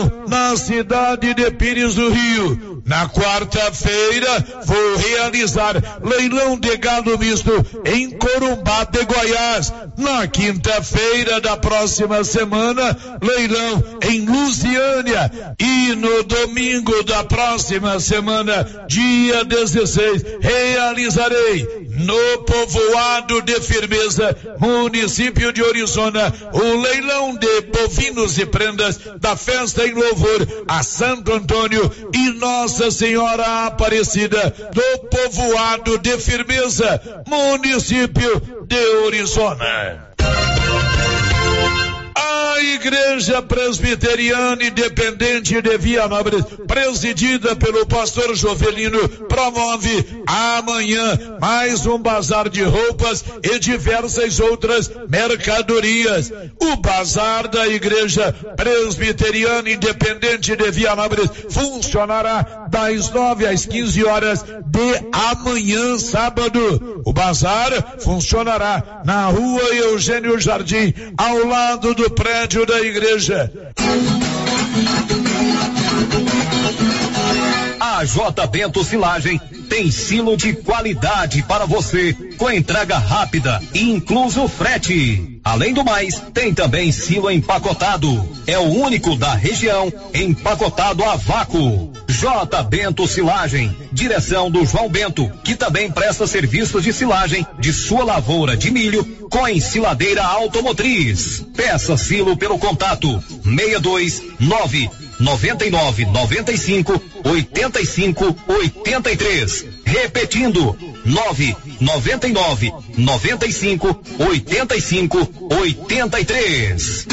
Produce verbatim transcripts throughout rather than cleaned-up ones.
leilão na cidade de Pires do Rio. Na quarta-feira vou realizar leilão de gado misto em Corumbá de Goiás. Na quinta-feira da próxima semana, leilão em Lusiânia. E no domingo da próxima semana, dia dezesseis, realizarei no povoado de Firmeza, município de Orizona, o leilão de bovinos e prendas da festa em louvor a Santo Antônio e Nossa Senhora Aparecida do povoado de Firmeza, município de Orizona. A Igreja Presbiteriana Independente de Vianópolis, presidida pelo pastor Jovelino, promove amanhã mais um bazar de roupas e diversas outras mercadorias. O bazar da Igreja Presbiteriana Independente de Vianópolis funcionará das nove às quinze horas de amanhã, sábado. O bazar funcionará na rua Eugênio Jardim, ao lado do prédio da igreja. A J. Bento Silagem tem silo de qualidade para você, com entrega rápida e incluso frete. Além do mais, tem também silo empacotado. É o único da região empacotado a vácuo. J. Bento Silagem, direção do João Bento, que também presta serviços de silagem de sua lavoura de milho com ensiladeira automotriz. Peça silo pelo contato seis dois nove noventa e nove noventa e cinco oitenta e cinco oitenta e três. Repetindo, nove noventa e nove noventa e cinco oitenta e cinco oitenta e três.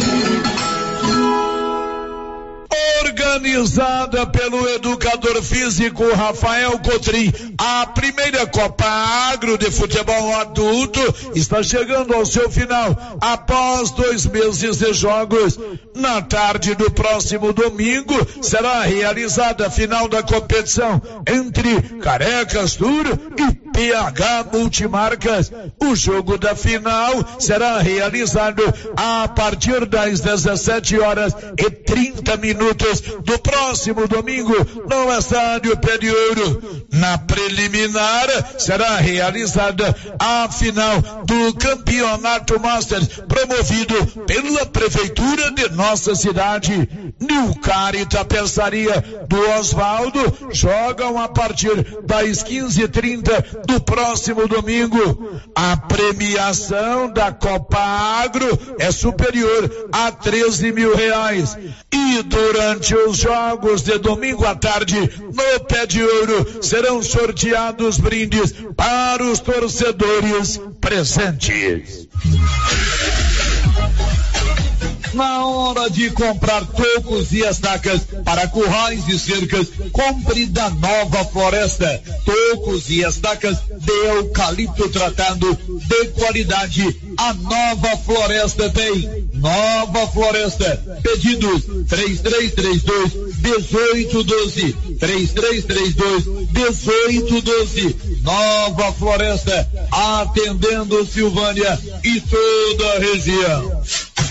Organizada pelo educador físico Rafael Cotrim, a primeira Copa Agro de futebol adulto está chegando ao seu final após dois meses de jogos. Na tarde do próximo domingo será realizada a final da competição entre Carecas Tour e P H Multimarcas. O jogo da final será realizado a partir das dezessete horas e trinta minutos do próximo domingo no estádio Pé de Ouro. Na preliminar será realizada a final do campeonato Masters promovido pela prefeitura de nossa cidade. Nilcar e Tapeçaria do Osvaldo jogam a partir das quinze e trinta do próximo domingo. A premiação da Copa Agro é superior a treze mil reais. E durante os jogos de domingo à tarde, no Pé de Ouro, serão sorteados brindes para os torcedores presentes. Na hora de comprar tocos e estacas para currais e cercas, compre da Nova Floresta. Tocos e estacas de eucalipto tratado de qualidade. A Nova Floresta tem. Nova Floresta. Pedidos três três três dois um oito um dois. três três três dois um oito um dois. Nova Floresta. Atendendo Silvânia e toda a região.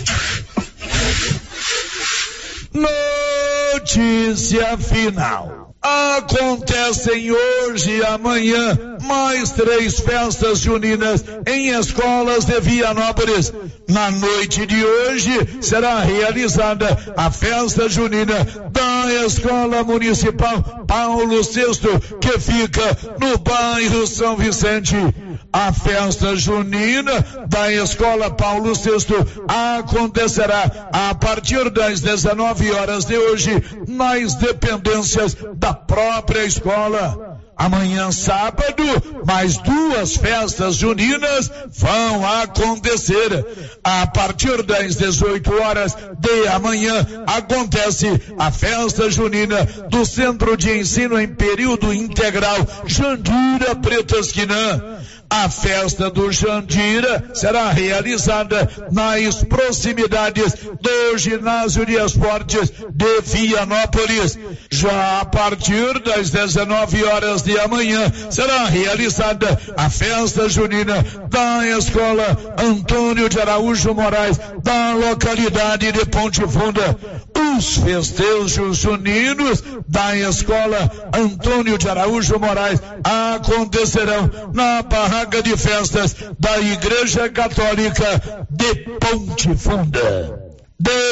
Notícia final. Acontecem hoje e amanhã mais três festas juninas em escolas de Vianópolis. Na noite de hoje será realizada a festa junina da Escola Municipal Paulo sexto, que fica no bairro São Vicente. A festa junina da Escola Paulo sexto acontecerá a partir das dezenove horas de hoje nas dependências da própria escola. Amanhã, sábado, mais duas festas juninas vão acontecer. A partir das dezoito horas de amanhã acontece a festa junina do Centro de Ensino em Período Integral Jandira Pretasquinã. A festa do Jandira será realizada nas proximidades do Ginásio de Esportes de Vianópolis. Já a partir das dezenove horas de amanhã será realizada a festa junina da Escola Antônio de Araújo Moraes, da localidade de Ponte Funda. Os festejos juninos da Escola Antônio de Araújo Moraes acontecerão na barraca de festas da Igreja Católica de Ponte Funda. De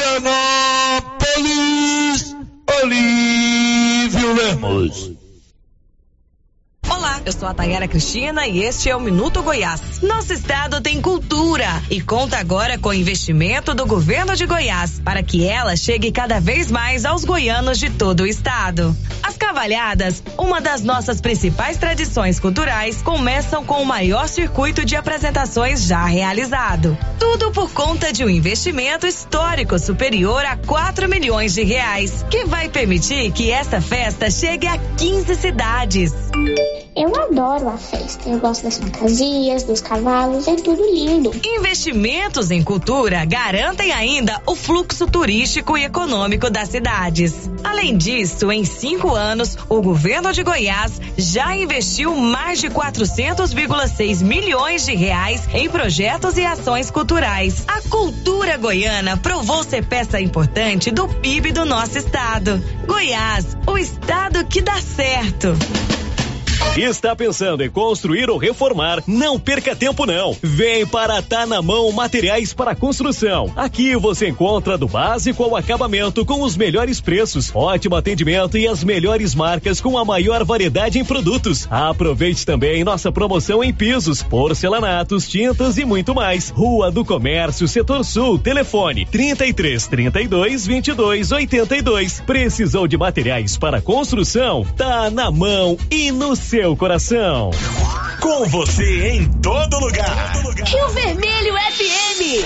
Vianópolis, Olívio Lemos. Olá, eu sou a Tayara Cristina e este é o Minuto Goiás. Nosso estado tem cultura e conta agora com o investimento do governo de Goiás para que ela chegue cada vez mais aos goianos de todo o estado. As cavalhadas, uma das nossas principais tradições culturais, começam com o maior circuito de apresentações já realizado. Tudo por conta de um investimento histórico superior a quatro milhões de reais, que vai permitir que esta festa chegue a quinze cidades. Eu adoro a festa, eu gosto das fantasias, dos cavalos, é tudo lindo. Investimentos em cultura garantem ainda o fluxo turístico e econômico das cidades. Além disso, em cinco anos, o governo de Goiás já investiu mais de quatrocentos vírgula seis milhões de reais em projetos e ações culturais. A cultura goiana provou ser peça importante do P I B do nosso estado. Goiás, o estado que dá certo. Está pensando em construir ou reformar? Não perca tempo não. Vem para Tá na Mão Materiais para Construção. Aqui você encontra do básico ao acabamento com os melhores preços, ótimo atendimento e as melhores marcas com a maior variedade em produtos. Aproveite também nossa promoção em pisos, porcelanatos, tintas e muito mais. Rua do Comércio, Setor Sul, telefone trinta e três, trinta e dois, vinte e dois, oitenta e dois. Precisou de materiais para construção? Tá na mão e no seu coração. Com você em todo lugar. Rio Vermelho F M.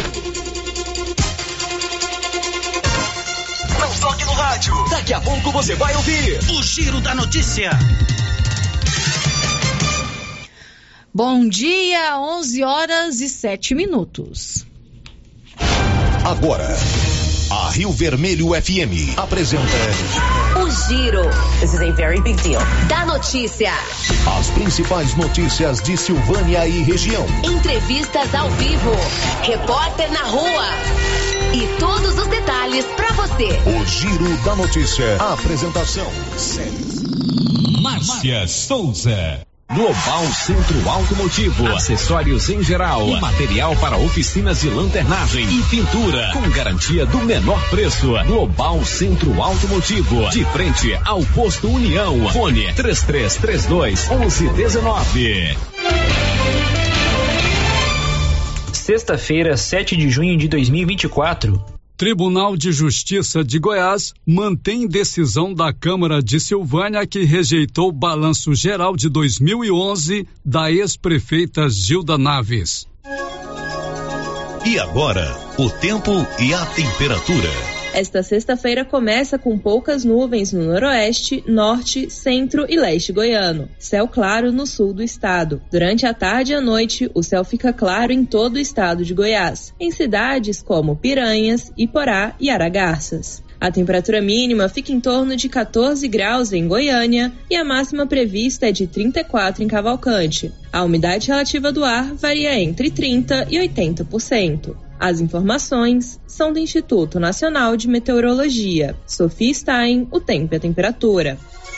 Não toque no rádio. Daqui a pouco você vai ouvir o Giro da Notícia. Bom dia, onze horas e sete minutos. Agora, a Rio Vermelho F M apresenta o Giro. This is a very big deal. Da notícia. As principais notícias de Silvânia e região. Entrevistas ao vivo. Repórter na rua. E todos os detalhes para você. O Giro da Notícia. A apresentação. Márcia Souza. Global Centro Automotivo, acessórios em geral, material para oficinas de lanternagem e pintura, com garantia do menor preço. Global Centro Automotivo, de frente ao posto União. Fone três três três dois, onze dezenove. Sexta-feira, sete de junho de dois mil e vinte e quatro. Tribunal de Justiça de Goiás mantém decisão da Câmara de Silvânia que rejeitou o balanço geral de dois mil e onze da ex-prefeita Gilda Naves. E agora, o tempo e a temperatura. Esta sexta-feira começa com poucas nuvens no noroeste, norte, centro e leste goiano. Céu claro no sul do estado. Durante a tarde e a noite, o céu fica claro em todo o estado de Goiás, em cidades como Piranhas, Iporá e Aragarças. A temperatura mínima fica em torno de quatorze graus em Goiânia e a máxima prevista é de trinta e quatro em Cavalcante. A umidade relativa do ar varia entre trinta por cento e oitenta por cento. As informações são do Instituto Nacional de Meteorologia. Sofia Stein, o tempo e a temperatura.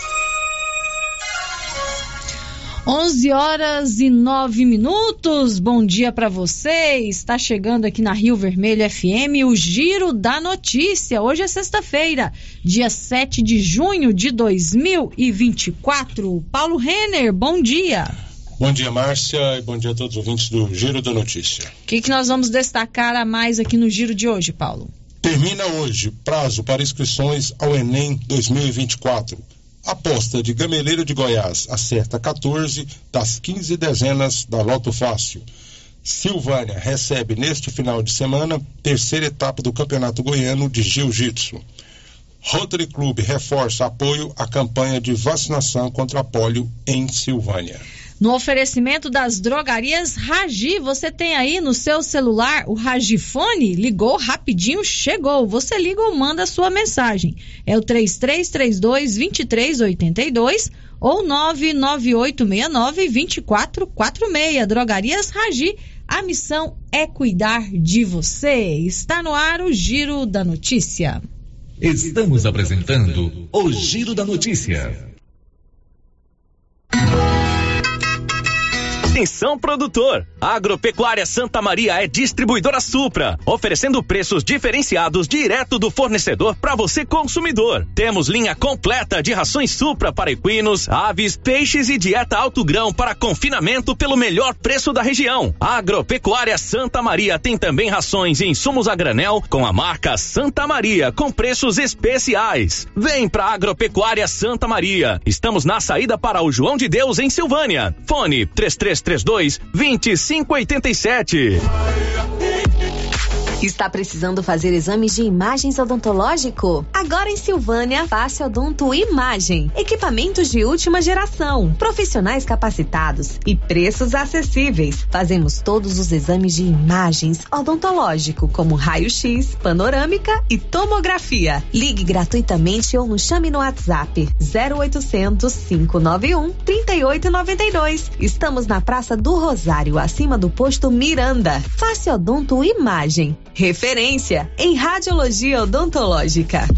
onze horas e nove minutos. Bom dia para você. Está chegando aqui na Rio Vermelho F M o Giro da Notícia. Hoje é sexta-feira, dia sete de junho de dois mil e vinte e quatro. Paulo Renner, bom dia. Bom dia, Márcia, e bom dia a todos os ouvintes do Giro da Notícia. O que, que nós vamos destacar a mais aqui no Giro de hoje, Paulo? Termina hoje prazo para inscrições ao Enem dois mil e vinte e quatro. Aposta de Gameleiro de Goiás acerta quatorze das quinze dezenas da Loto Fácil. Silvânia recebe neste final de semana terceira etapa do Campeonato Goiano de Jiu-Jitsu. Rotary Club reforça apoio à campanha de vacinação contra a polio em Silvânia. No oferecimento das drogarias Ragi, você tem aí no seu celular o Ragifone? Ligou rapidinho, chegou. Você liga ou manda a sua mensagem. É o três três três dois, dois três oito dois ou nove nove oito seis nove, dois quatro quatro seis. Drogarias Ragi, a missão é cuidar de você. Está no ar o Giro da Notícia. Estamos apresentando o Giro da Notícia. Atenção, produtor! A Agropecuária Santa Maria é distribuidora Supra, oferecendo preços diferenciados direto do fornecedor para você consumidor. Temos linha completa de rações Supra para equinos, aves, peixes e dieta alto grão para confinamento pelo melhor preço da região. A Agropecuária Santa Maria tem também rações e insumos a granel com a marca Santa Maria com preços especiais. Vem pra Agropecuária Santa Maria. Estamos na saída para o João de Deus em Silvânia. Fone três três três dois, dois cinco oito sete. Está precisando fazer exames de imagens odontológico? Agora em Silvânia, Face Odonto Imagem. Equipamentos de última geração, profissionais capacitados e preços acessíveis. Fazemos todos os exames de imagens odontológico, como raio-x, panorâmica e tomografia. Ligue gratuitamente ou nos chame no WhatsApp zero oitocentos, cinco nove um, três oito nove dois. Estamos na Praça do Rosário, acima do posto Miranda. Face Odonto Imagem. Referência em radiologia odontológica.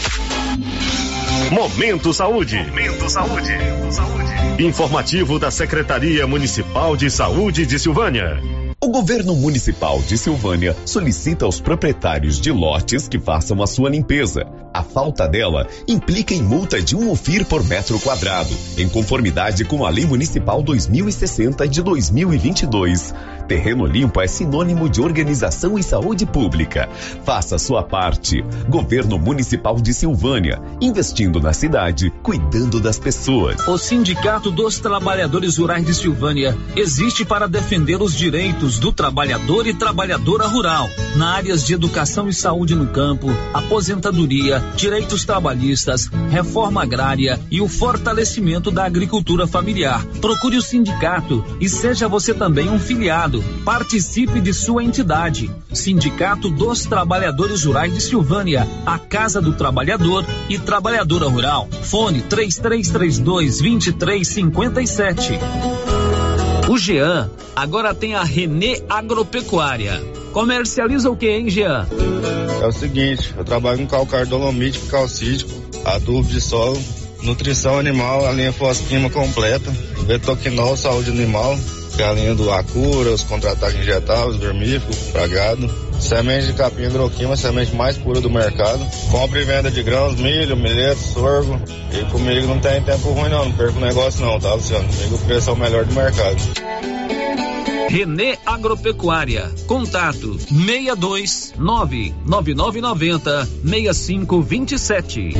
Momento Saúde. Momento Saúde. Informativo da Secretaria Municipal de Saúde de Silvânia. O governo municipal de Silvânia solicita aos proprietários de lotes que façam a sua limpeza. A falta dela implica em multa de um ofir por metro quadrado, em conformidade com a Lei Municipal dois mil e sessenta de dois mil e vinte e dois. Terreno limpo é sinônimo de organização e saúde pública. Faça sua parte. Governo Municipal de Silvânia, investindo na cidade, cuidando das pessoas. O Sindicato dos Trabalhadores Rurais de Silvânia existe para defender os direitos do trabalhador e trabalhadora rural, na áreas de educação e saúde no campo, aposentadoria, direitos trabalhistas, reforma agrária e o fortalecimento da agricultura familiar. Procure o sindicato e seja você também um filiado. Participe de sua entidade. Sindicato dos Trabalhadores Rurais de Silvânia, a Casa do Trabalhador e Trabalhadora Rural. Fone três três três dois, dois três cinco sete. O Jean agora tem a Renê Agropecuária. Comercializa o que, hein, Jean? É o seguinte, eu trabalho com calcário dolomítico, calcítico, adubo de solo, nutrição animal, a linha fosquima completa, betoquinol, saúde animal, que é a linha do Acura, os contra-ataques injetáveis, vermífugo, pra gado, semente de capim hidroquima, semente mais pura do mercado, compra e venda de grãos, milho, milheto, sorgo, e comigo não tem tempo ruim não, não perco o negócio não, tá, Luciano? Comigo o preço é o melhor do mercado. Renê Agropecuária. Contato seis dois nove nove nove nove zero seis cinco dois sete.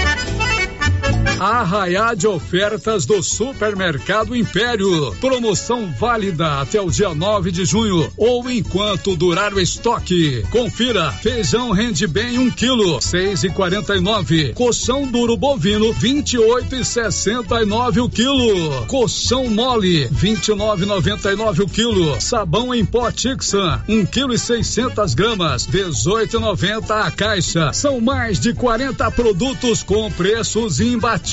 Arraiá de ofertas do Supermercado Império. Promoção válida até o dia nove de junho ou enquanto durar o estoque. Confira: feijão rende bem um quilo, seis e quarenta e nove. Colchão duro bovino, vinte e oito e sessenta e nove o quilo. Colchão mole, vinte e nove e noventa e nove o quilo. Sabão em pó Tixan, um quilo e seiscentas gramas, dezoito e noventa a caixa. São mais de quarenta produtos com preços imbatíveis.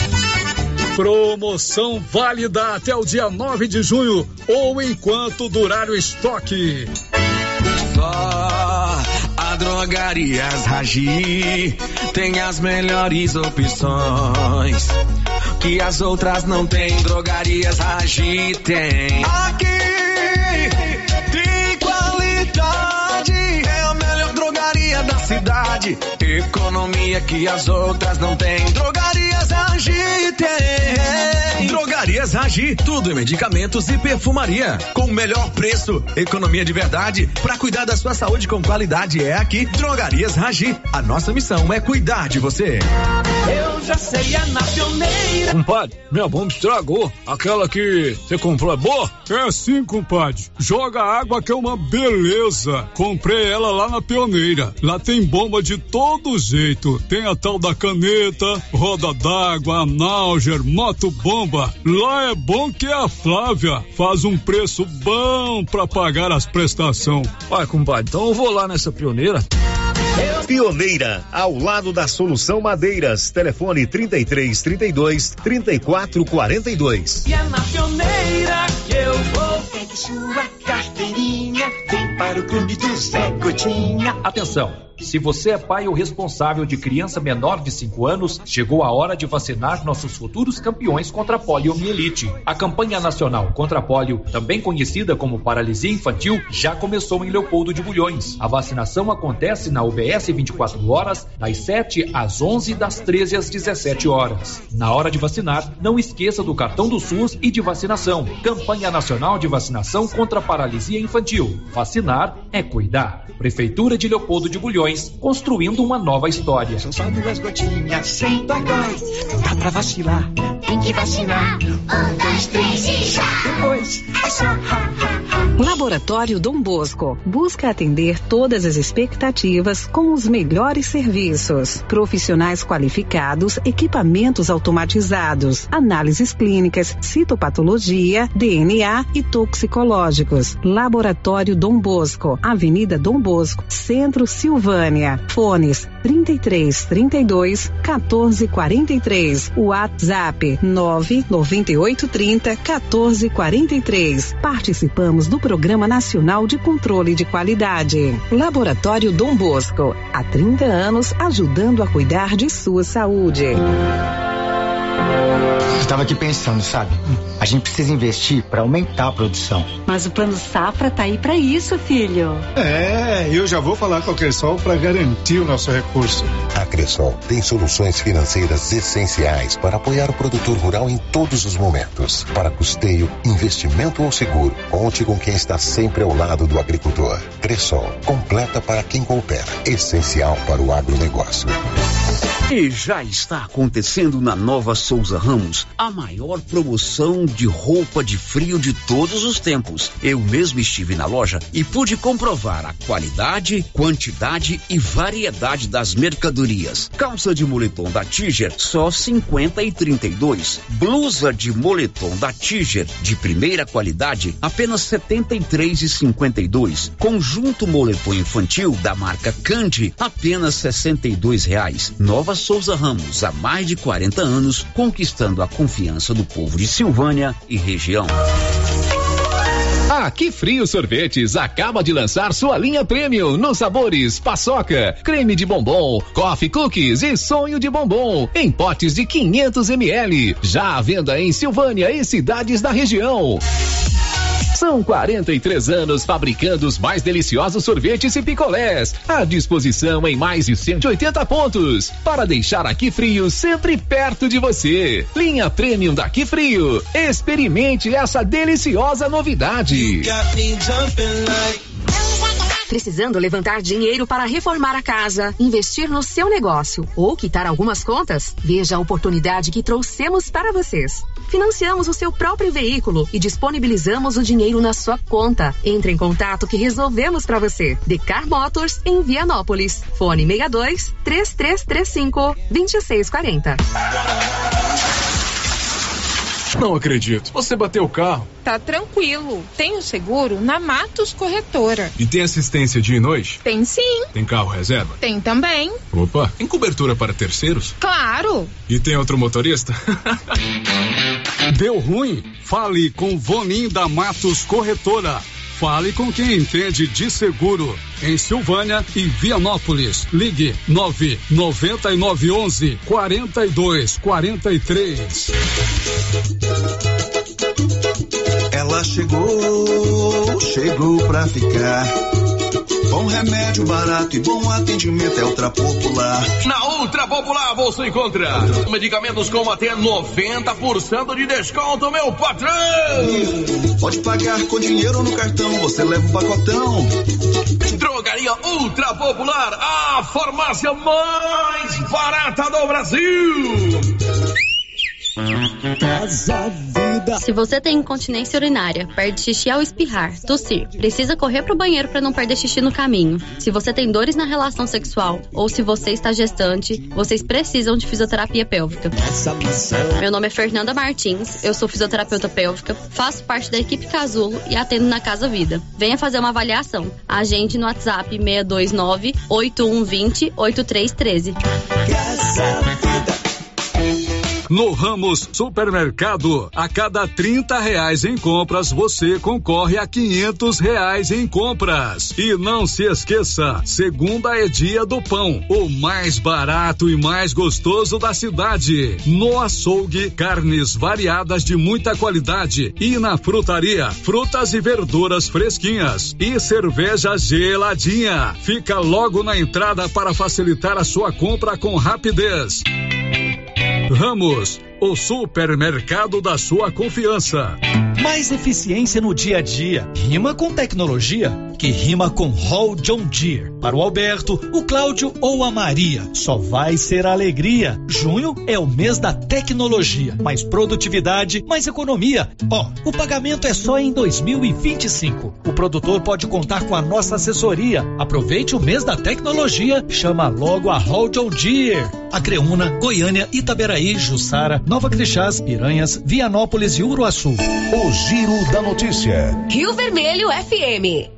Promoção válida até o dia nove de junho ou enquanto durar o estoque. Só a Drogarias Ragi tem as melhores opções que as outras não tem. Drogarias Ragi tem. Aqui tem qualidade, é a melhor drogaria da cidade. Economia que as outras não tem. Drogarias Ragi tem. Drogarias Ragi, tudo em medicamentos e perfumaria, com o melhor preço, economia de verdade, pra cuidar da sua saúde com qualidade é aqui. Drogarias Ragi, a nossa missão é cuidar de você. Eu já sei, é na Pioneira. Compadre, minha bomba estragou. Aquela que você comprou é boa? É sim, compadre. Joga água que é uma beleza. Comprei ela lá na Pioneira. Lá tem bomba de todo jeito. Tem a tal da caneta, roda d'água, Nalger, moto bomba. Lá é bom que a Flávia faz um preço bom pra pagar as prestações. Vai, compadre, então eu vou lá nessa Pioneira. Pioneira, ao lado da Solução Madeiras. Telefone trinta e três, trinta e dois, trinta e quatro, quarenta e dois. E é na Pioneira que eu vou. Pegue sua carteirinha, vem para o clube do Zé Gotinha. Atenção! Se você é pai ou responsável de criança menor de cinco anos, chegou a hora de vacinar nossos futuros campeões contra a poliomielite. A campanha nacional contra a polio, também conhecida como paralisia infantil, já começou em Leopoldo de Bulhões. A vacinação acontece na U B S vinte e quatro horas, das sete às onze, das treze às dezessete horas. Na hora de vacinar, não esqueça do cartão do SUS e de vacinação. Campanha Nacional de Vacinação contra a Paralisia Infantil. Vacinar é cuidar. Prefeitura de Leopoldo de Bulhões, construindo uma nova história. São só duas gotinhas, sem dói. Dá pra vacilar, tem que vacinar. Um, dois, três e já. Depois é só ha, ha, ha. Laboratório Dom Bosco busca atender todas as expectativas com os melhores serviços. Profissionais qualificados, equipamentos automatizados, análises clínicas, citopatologia, D N A e toxicológicos. Laboratório Dom Bosco, Avenida Dom Bosco, Centro Silvânia. Fones trinta e três, trinta e dois, quatorze, quarenta e três. WhatsApp nove nove oito, trinta, quatorze, quarenta e três. Participamos do Programa Nacional de Controle de Qualidade. Laboratório Dom Bosco, há trinta anos ajudando a cuidar de sua saúde. Eu estava aqui pensando, sabe? A gente precisa investir para aumentar a produção. Mas o Plano Safra tá aí para isso, filho. É, eu já vou falar com a Cressol para garantir o nosso recurso. A Cressol tem soluções financeiras essenciais para apoiar o produtor rural em todos os momentos. Para custeio, investimento ou seguro, conte com quem está sempre ao lado do agricultor. Cressol, completa para quem coopera, essencial para o agronegócio. E já está acontecendo na Nova Souza Ramos a maior promoção de roupa de frio de todos os tempos. Eu mesmo estive na loja e pude comprovar a qualidade, quantidade e variedade das mercadorias. Calça de moletom da Tiger, só cinquenta e trinta e dois. Blusa de moletom da Tiger, de primeira qualidade, apenas setenta e três e cinquenta e dois. Conjunto moletom infantil da marca Candy, apenas sessenta e dois reais. Nova Souza Ramos, há mais de quarenta anos, conquistando a confiança do povo de Silvânia e região. A Que Frio Sorvetes acaba de lançar sua linha Premium nos sabores paçoca, creme de bombom, coffee cookies e sonho de bombom em potes de quinhentos mililitros. Já à venda em Silvânia e cidades da região. São quarenta e três anos fabricando os mais deliciosos sorvetes e picolés, à disposição em mais de cento e oitenta pontos, para deixar a Que Frio sempre perto de você. Linha Premium da Que Frio. Experimente essa deliciosa novidade. Precisando levantar dinheiro para reformar a casa, investir no seu negócio ou quitar algumas contas? Veja a oportunidade que trouxemos para vocês. Financiamos o seu próprio veículo e disponibilizamos o dinheiro na sua conta. Entre em contato que resolvemos para você. Decar Motors em Vianópolis. Fone seis dois, três três três cinco, dois seis quatro zero. Não acredito. Você bateu o carro? Tá tranquilo. Tenho seguro na Matos Corretora. E tem assistência dia e noite? Tem sim. Tem carro reserva? Tem também. Opa, tem cobertura para terceiros? Claro. E tem outro motorista? Deu ruim? Fale com Vonim da Matos Corretora. Fale com quem entende de seguro. Em Silvânia e Vianópolis. Ligue nove nove nove um um, quatro dois quatro três. Ela chegou, chegou pra ficar. Bom remédio, barato e bom atendimento é Ultra Popular. Na Ultra Popular você encontra medicamentos com até noventa por cento de desconto, meu patrão! Pode pagar com dinheiro ou no cartão, você leva um pacotão. Drogaria Ultra Popular, a farmácia mais barata do Brasil! Casa Vida. Se você tem incontinência urinária, perde xixi ao espirrar, tossir, precisa correr pro banheiro para não perder xixi no caminho. Se você tem dores na relação sexual ou se você está gestante, vocês precisam de fisioterapia pélvica. Meu nome é Fernanda Martins, eu sou fisioterapeuta pélvica, faço parte da equipe Casulo e atendo na Casa Vida. Venha fazer uma avaliação. Agende no WhatsApp seis dois nove, oito um dois zero, oito três um três. Casa Vida. No Ramos Supermercado, a cada trinta reais em compras, você concorre a quinhentos reais em compras. E não se esqueça, segunda é dia do pão, o mais barato e mais gostoso da cidade. No açougue, carnes variadas de muita qualidade. E na frutaria, frutas e verduras fresquinhas. E cerveja geladinha. Fica logo na entrada para facilitar a sua compra com rapidez. Ramos, o supermercado da sua confiança. Mais eficiência no dia a dia. Rima com tecnologia, que rima com Hall John Deere. Para o Alberto, o Cláudio ou a Maria, só vai ser alegria. Junho é o mês da tecnologia. Mais produtividade, mais economia. Ó, oh, o pagamento é só em dois mil e vinte e cinco. O produtor pode contar com a nossa assessoria. Aproveite o mês da tecnologia. Chama logo a Hall John Deere. Acreúna, Goiânia, Itaberaí, Jussara, Nova Crixás, Piranhas, Vianópolis e Uruaçu. O Giro da Notícia. Rio Vermelho F M.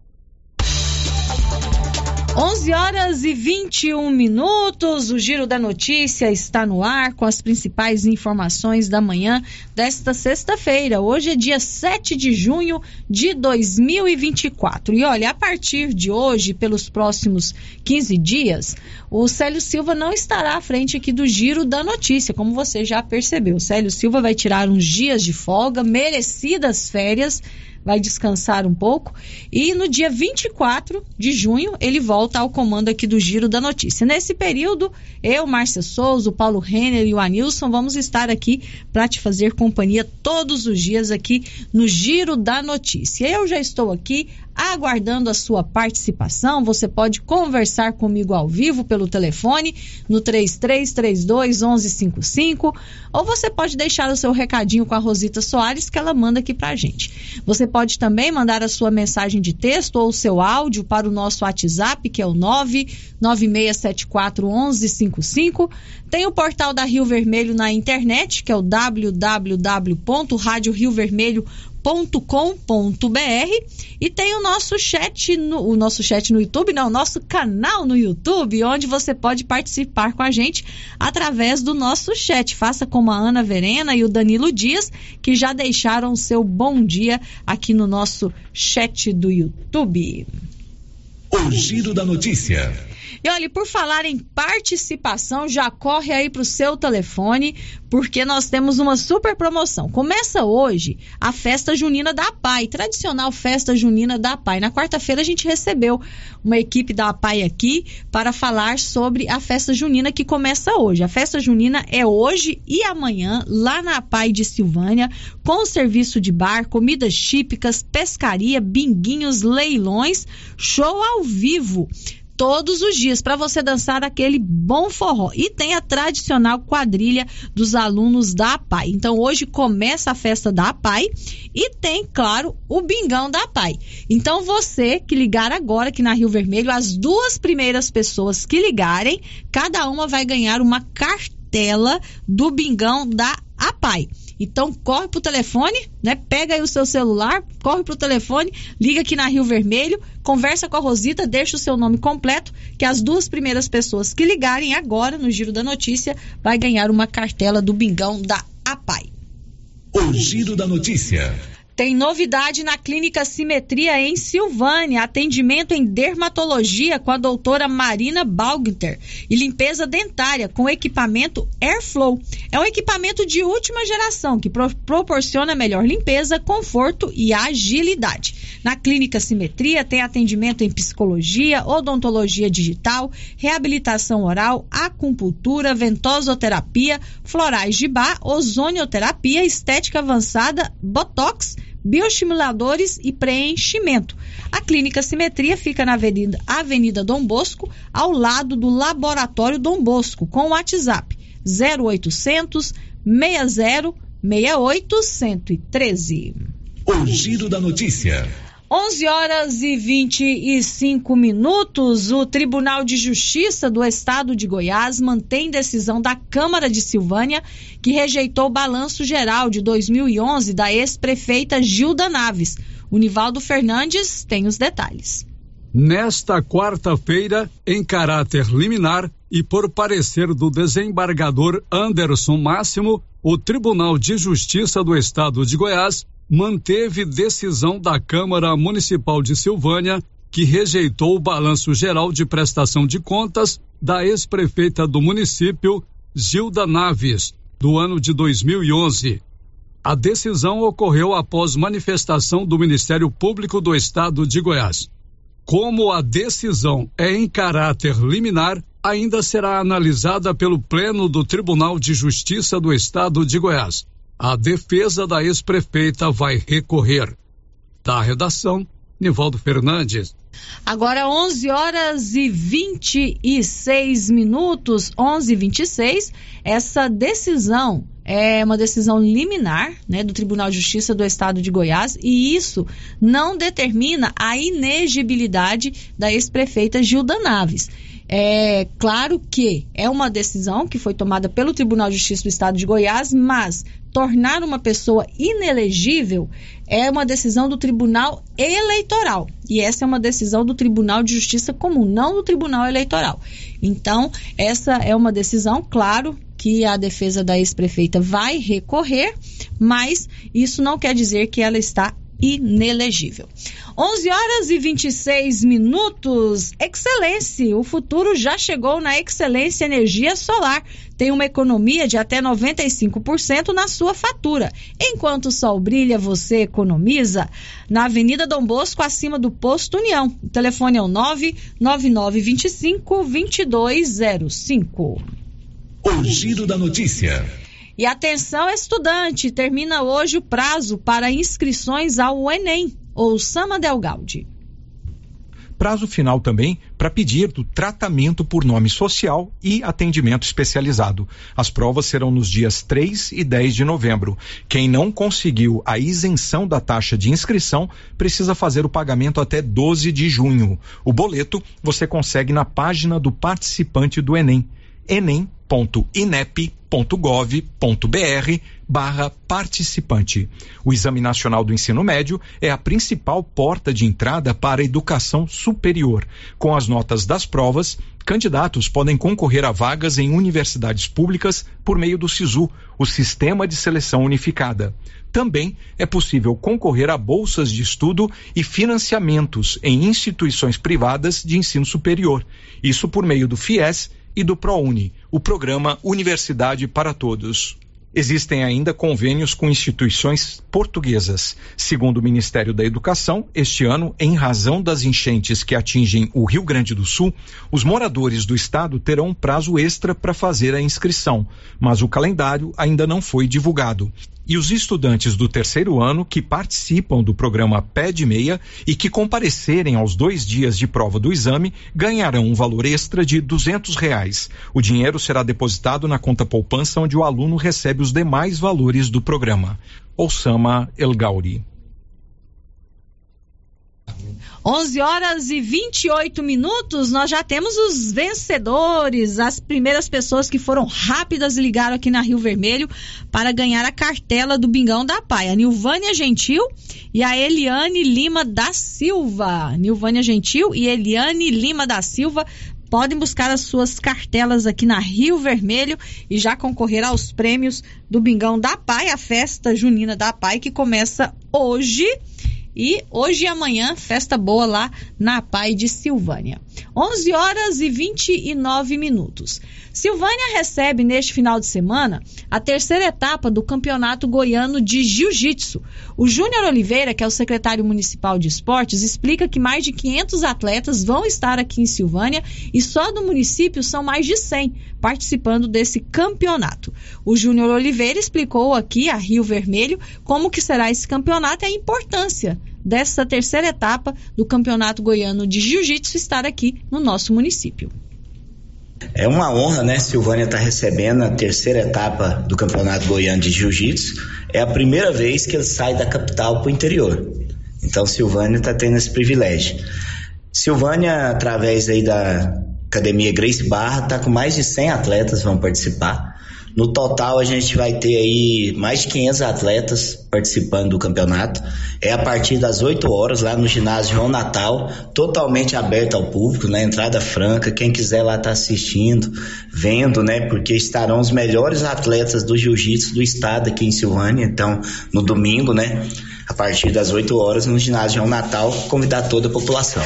onze horas e vinte e um minutos, o Giro da Notícia está no ar com as principais informações da manhã desta sexta-feira. Hoje é dia sete de junho de dois mil e vinte e quatro. E olha, a partir de hoje, pelos próximos quinze dias, o Célio Silva não estará à frente aqui do Giro da Notícia, como você já percebeu. O Célio Silva vai tirar uns dias de folga, merecidas férias, vai descansar um pouco e no dia vinte e quatro de junho ele volta ao comando aqui do Giro da Notícia. Nesse período, eu, Márcia Souza, o Paulo Renner e o Anilson vamos estar aqui para te fazer companhia todos os dias aqui no Giro da Notícia. Eu já estou aqui aguardando a sua participação. Você pode conversar comigo ao vivo pelo telefone no três três três dois, um um cinco cinco, ou você pode deixar o seu recadinho com a Rosita Soares, que ela manda aqui pra gente. Você pode também mandar a sua mensagem de texto ou o seu áudio para o nosso WhatsApp, que é o nove nove seis sete quatro um um cinco cinco. Tem o portal da Rio Vermelho na internet, que é o w w w ponto rádio rio vermelho ponto com ponto b r, e tem o nosso chat no, o nosso chat no YouTube, não, o nosso canal no YouTube, onde você pode participar com a gente através do nosso chat. Faça como a Ana Verena e o Danilo Dias, que já deixaram o seu bom dia aqui no nosso chat do YouTube. O Giro da Notícia. E olha, por falar em participação, já corre aí pro seu telefone, porque nós temos uma super promoção. Começa hoje a festa junina da A P A I, tradicional festa junina da A P A I. Na quarta-feira a gente recebeu uma equipe da A P A I aqui para falar sobre a festa junina que começa hoje. A festa junina é hoje e amanhã, lá na A P A I de Silvânia, com serviço de bar, comidas típicas, pescaria, binguinhos, leilões, show ao vivo todos os dias, para você dançar aquele bom forró. E tem a tradicional quadrilha dos alunos da A P A I. Então, hoje começa a festa da A P A I e tem, claro, o bingão da A P A I. Então, você que ligar agora aqui na Rio Vermelho, as duas primeiras pessoas que ligarem, cada uma vai ganhar uma cartela do bingão da A P A I. Então, corre pro telefone, né? Pega aí o seu celular, corre pro telefone, liga aqui na Rio Vermelho, conversa com a Rosita, deixa o seu nome completo, que as duas primeiras pessoas que ligarem agora no Giro da Notícia vai ganhar uma cartela do bingão da A P A I. O Giro da Notícia. Tem novidade na Clínica Simetria em Silvânia, atendimento em dermatologia com a doutora Marina Balginter e limpeza dentária com equipamento Airflow. É um equipamento de última geração que pro- proporciona melhor limpeza, conforto e agilidade. Na Clínica Simetria tem atendimento em psicologia, odontologia digital, reabilitação oral, acupuntura, ventosoterapia, florais de bar, ozonioterapia, estética avançada, botox, bioestimuladores e preenchimento. A Clínica Simetria fica na Avenida, Avenida Dom Bosco, ao lado do Laboratório Dom Bosco, com o WhatsApp zero oitocentos, seis zero seis oito, um três. O Giro da Notícia. onze horas e vinte e cinco minutos, o Tribunal de Justiça do Estado de Goiás mantém decisão da Câmara de Silvânia que rejeitou o balanço geral de dois mil e onze da ex-prefeita Gilda Naves. O Nivaldo Fernandes tem os detalhes. Nesta quarta-feira, em caráter liminar, e por parecer do desembargador Anderson Máximo, o Tribunal de Justiça do Estado de Goiás manteve decisão da Câmara Municipal de Silvânia, que rejeitou o balanço geral de prestação de contas da ex-prefeita do município, Gilda Naves, do ano de dois mil e onze. A decisão ocorreu após manifestação do Ministério Público do Estado de Goiás. Como a decisão é em caráter liminar, ainda será analisada pelo Pleno do Tribunal de Justiça do Estado de Goiás. A defesa da ex-prefeita vai recorrer. Da redação, Nivaldo Fernandes. Agora onze horas e vinte e seis minutos, onze e vinte e seis. Essa decisão é uma decisão liminar, né, do Tribunal de Justiça do Estado de Goiás, e isso não determina a inegibilidade da ex-prefeita Gilda Naves. É claro que é uma decisão que foi tomada pelo Tribunal de Justiça do Estado de Goiás, mas tornar uma pessoa inelegível é uma decisão do Tribunal Eleitoral. E essa é uma decisão do Tribunal de Justiça Comum, não do Tribunal Eleitoral. Então, essa é uma decisão, claro, que a defesa da ex-prefeita vai recorrer, mas isso não quer dizer que ela está inelegível. onze horas e vinte e seis minutos. Excelência, o futuro já chegou na Excelência Energia Solar. Tem uma economia de até noventa e cinco por cento na sua fatura. Enquanto o sol brilha, você economiza. Na Avenida Dom Bosco, acima do Posto União. O telefone é o nove nove nove dois cinco, dois dois zero cinco. O Giro da Notícia. E atenção, estudante, termina hoje o prazo para inscrições ao Enem, ou Sama Del Gauди. Prazo final também para pedir do tratamento por nome social e atendimento especializado. As provas serão nos dias três e dez de novembro. Quem não conseguiu a isenção da taxa de inscrição precisa fazer o pagamento até doze de junho. O boleto você consegue na página do participante do Enem, enem ponto inep ponto gov ponto br barra participante. O Exame Nacional do Ensino Médio é a principal porta de entrada para a educação superior. Com as notas das provas, candidatos podem concorrer a vagas em universidades públicas por meio do SISU, o Sistema de Seleção Unificada. Também é possível concorrer a bolsas de estudo e financiamentos em instituições privadas de ensino superior. Isso por meio do FIES e do ProUni, o programa Universidade para Todos. Existem ainda convênios com instituições portuguesas. Segundo o Ministério da Educação, este ano, em razão das enchentes que atingem o Rio Grande do Sul, os moradores do estado terão um prazo extra para fazer a inscrição, mas o calendário ainda não foi divulgado. E os estudantes do terceiro ano que participam do programa Pé de Meia e que comparecerem aos dois dias de prova do exame ganharão um valor extra de duzentos reais. O dinheiro será depositado na conta poupança onde o aluno recebe os demais valores do programa. Osama El Gauri. onze horas e vinte e oito minutos, nós já temos os vencedores, as primeiras pessoas que foram rápidas e ligaram aqui na Rio Vermelho para ganhar a cartela do Bingão da Pai. A Nilvânia Gentil e a Eliane Lima da Silva. Nilvânia Gentil e Eliane Lima da Silva podem buscar as suas cartelas aqui na Rio Vermelho e já concorrer aos prêmios do Bingão da Pai, a festa junina da Pai, que começa hoje. E hoje e amanhã, festa boa lá na Pai de Silvânia. onze horas e vinte e nove minutos. Silvânia recebe neste final de semana a terceira etapa do Campeonato Goiano de Jiu-Jitsu. O Júnior Oliveira, que é o secretário municipal de esportes, explica que mais de quinhentos atletas vão estar aqui em Silvânia e só do município são mais de cem participando desse campeonato. O Júnior Oliveira explicou aqui a Rio Vermelho como que será esse campeonato e a importância dessa terceira etapa do Campeonato Goiano de Jiu-Jitsu estar aqui no nosso município. É uma honra, né? Silvânia está recebendo a terceira etapa do Campeonato Goiano de Jiu-Jitsu. É a primeira vez que ele sai da capital para o interior. Então, Silvânia está tendo esse privilégio. Silvânia, através aí da Academia Grace Barra, está com mais de cem atletas que vão participar. No total a gente vai ter aí mais de quinhentos atletas participando do campeonato. É a partir das oito horas lá no ginásio João Natal, totalmente aberto ao público, né? Entrada franca, quem quiser lá tá assistindo, vendo, né? Porque estarão os melhores atletas do jiu-jitsu do estado aqui em Silvânia. Então, no domingo, né? A partir das oito horas no ginásio João Natal, convidar toda a população.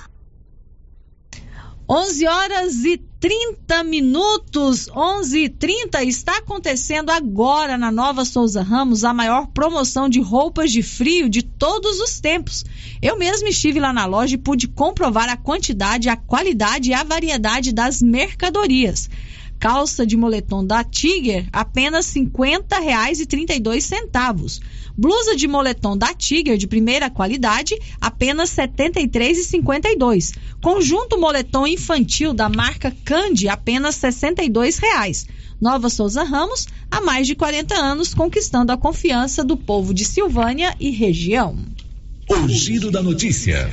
onze horas e trinta minutos, onze e trinta, está acontecendo agora na Nova Souza Ramos a maior promoção de roupas de frio de todos os tempos. Eu mesmo estive lá na loja e pude comprovar a quantidade, a qualidade e a variedade das mercadorias. Calça de moletom da Tiger, apenas cinquenta reais e trinta e dois centavos. Blusa de moletom da Tiger de primeira qualidade, apenas setenta e três reais e cinquenta e dois centavos. Conjunto moletom infantil da marca Candy, apenas sessenta e dois reais. Nova Souza Ramos, há mais de quarenta anos, conquistando a confiança do povo de Silvânia e região. O Giro da Notícia.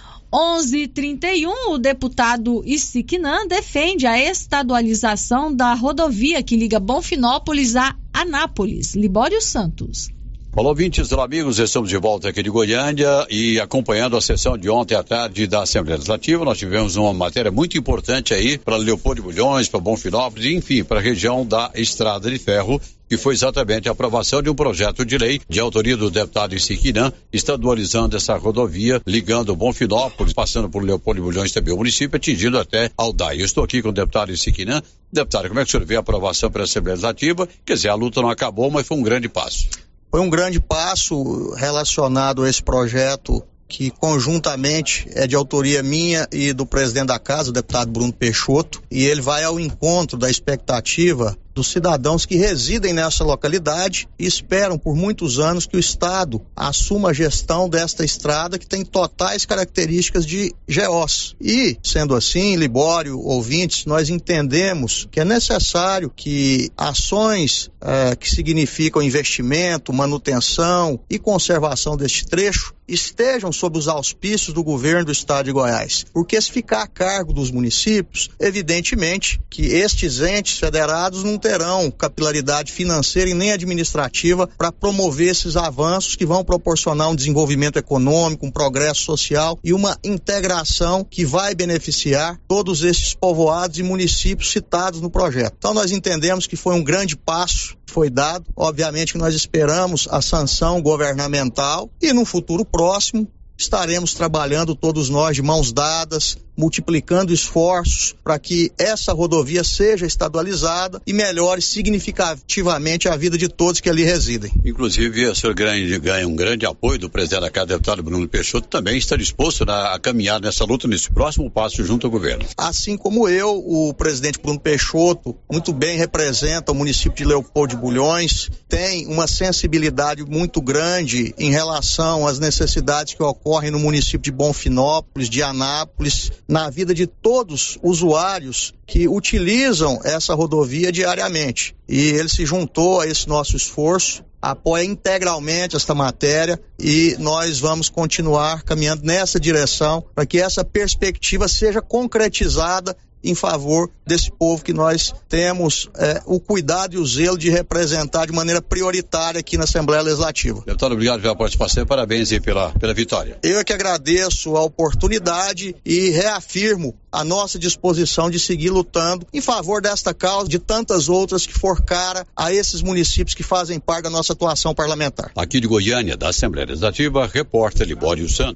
onze e trinta e um, o deputado Isiquinã defende a estadualização da rodovia que liga Bonfinópolis a Anápolis. Libório Santos. Olá, ouvintes, olá, amigos, estamos de volta aqui de Goiânia e acompanhando a sessão de ontem à tarde da Assembleia Legislativa. Nós tivemos uma matéria muito importante aí para Leopoldo de Bulhões, para Bonfinópolis, enfim, para a região da Estrada de Ferro, que foi exatamente a aprovação de um projeto de lei de autoria do deputado Isiquinã, estadualizando essa rodovia, ligando Bonfinópolis, passando por Leopoldo de Bulhões, também o município, atingindo até Aldaia. Eu estou aqui com o deputado Isiquinã. Deputado, como é que o senhor vê a aprovação pela Assembleia Legislativa? Quer dizer, a luta não acabou, mas foi um grande passo. Foi um grande passo relacionado a esse projeto que conjuntamente é de autoria minha e do presidente da casa, o deputado Bruno Peixoto, e ele vai ao encontro da expectativa dos cidadãos que residem nessa localidade e esperam por muitos anos que o Estado assuma a gestão desta estrada que tem totais características de G O S. E, sendo assim, Libório, ouvintes, nós entendemos que é necessário que ações eh, que significam investimento, manutenção e conservação deste trecho estejam sob os auspícios do governo do Estado de Goiás. Porque se ficar a cargo dos municípios, evidentemente que estes entes federados não terão capilaridade financeira e nem administrativa para promover esses avanços que vão proporcionar um desenvolvimento econômico, um progresso social e uma integração que vai beneficiar todos esses povoados e municípios citados no projeto. Então nós entendemos que foi um grande passo que foi dado. Obviamente que nós esperamos a sanção governamental e no futuro próximo estaremos trabalhando todos nós de mãos dadas, multiplicando esforços para que essa rodovia seja estadualizada e melhore significativamente a vida de todos que ali residem. Inclusive, o senhor ganha, ganha um grande apoio do presidente da Casa, deputado Bruno Peixoto, também está disposto a, a caminhar nessa luta, nesse próximo passo junto ao governo. Assim como eu, o presidente Bruno Peixoto muito bem representa o município de Leopoldo de Bulhões, tem uma sensibilidade muito grande em relação às necessidades que ocorrem no município de Bonfinópolis, de Anápolis, na vida de todos os usuários que utilizam essa rodovia diariamente. E ele se juntou a esse nosso esforço, apoia integralmente esta matéria e nós vamos continuar caminhando nessa direção para que essa perspectiva seja concretizada em favor desse povo que nós temos é, o cuidado e o zelo de representar de maneira prioritária aqui na Assembleia Legislativa. Deputado, obrigado pela participação e parabéns aí pela, pela vitória. Eu é que agradeço a oportunidade e reafirmo a nossa disposição de seguir lutando em favor desta causa, de tantas outras que for cara a esses municípios que fazem parte da nossa atuação parlamentar. Aqui de Goiânia, da Assembleia Legislativa, repórter Libório Santos.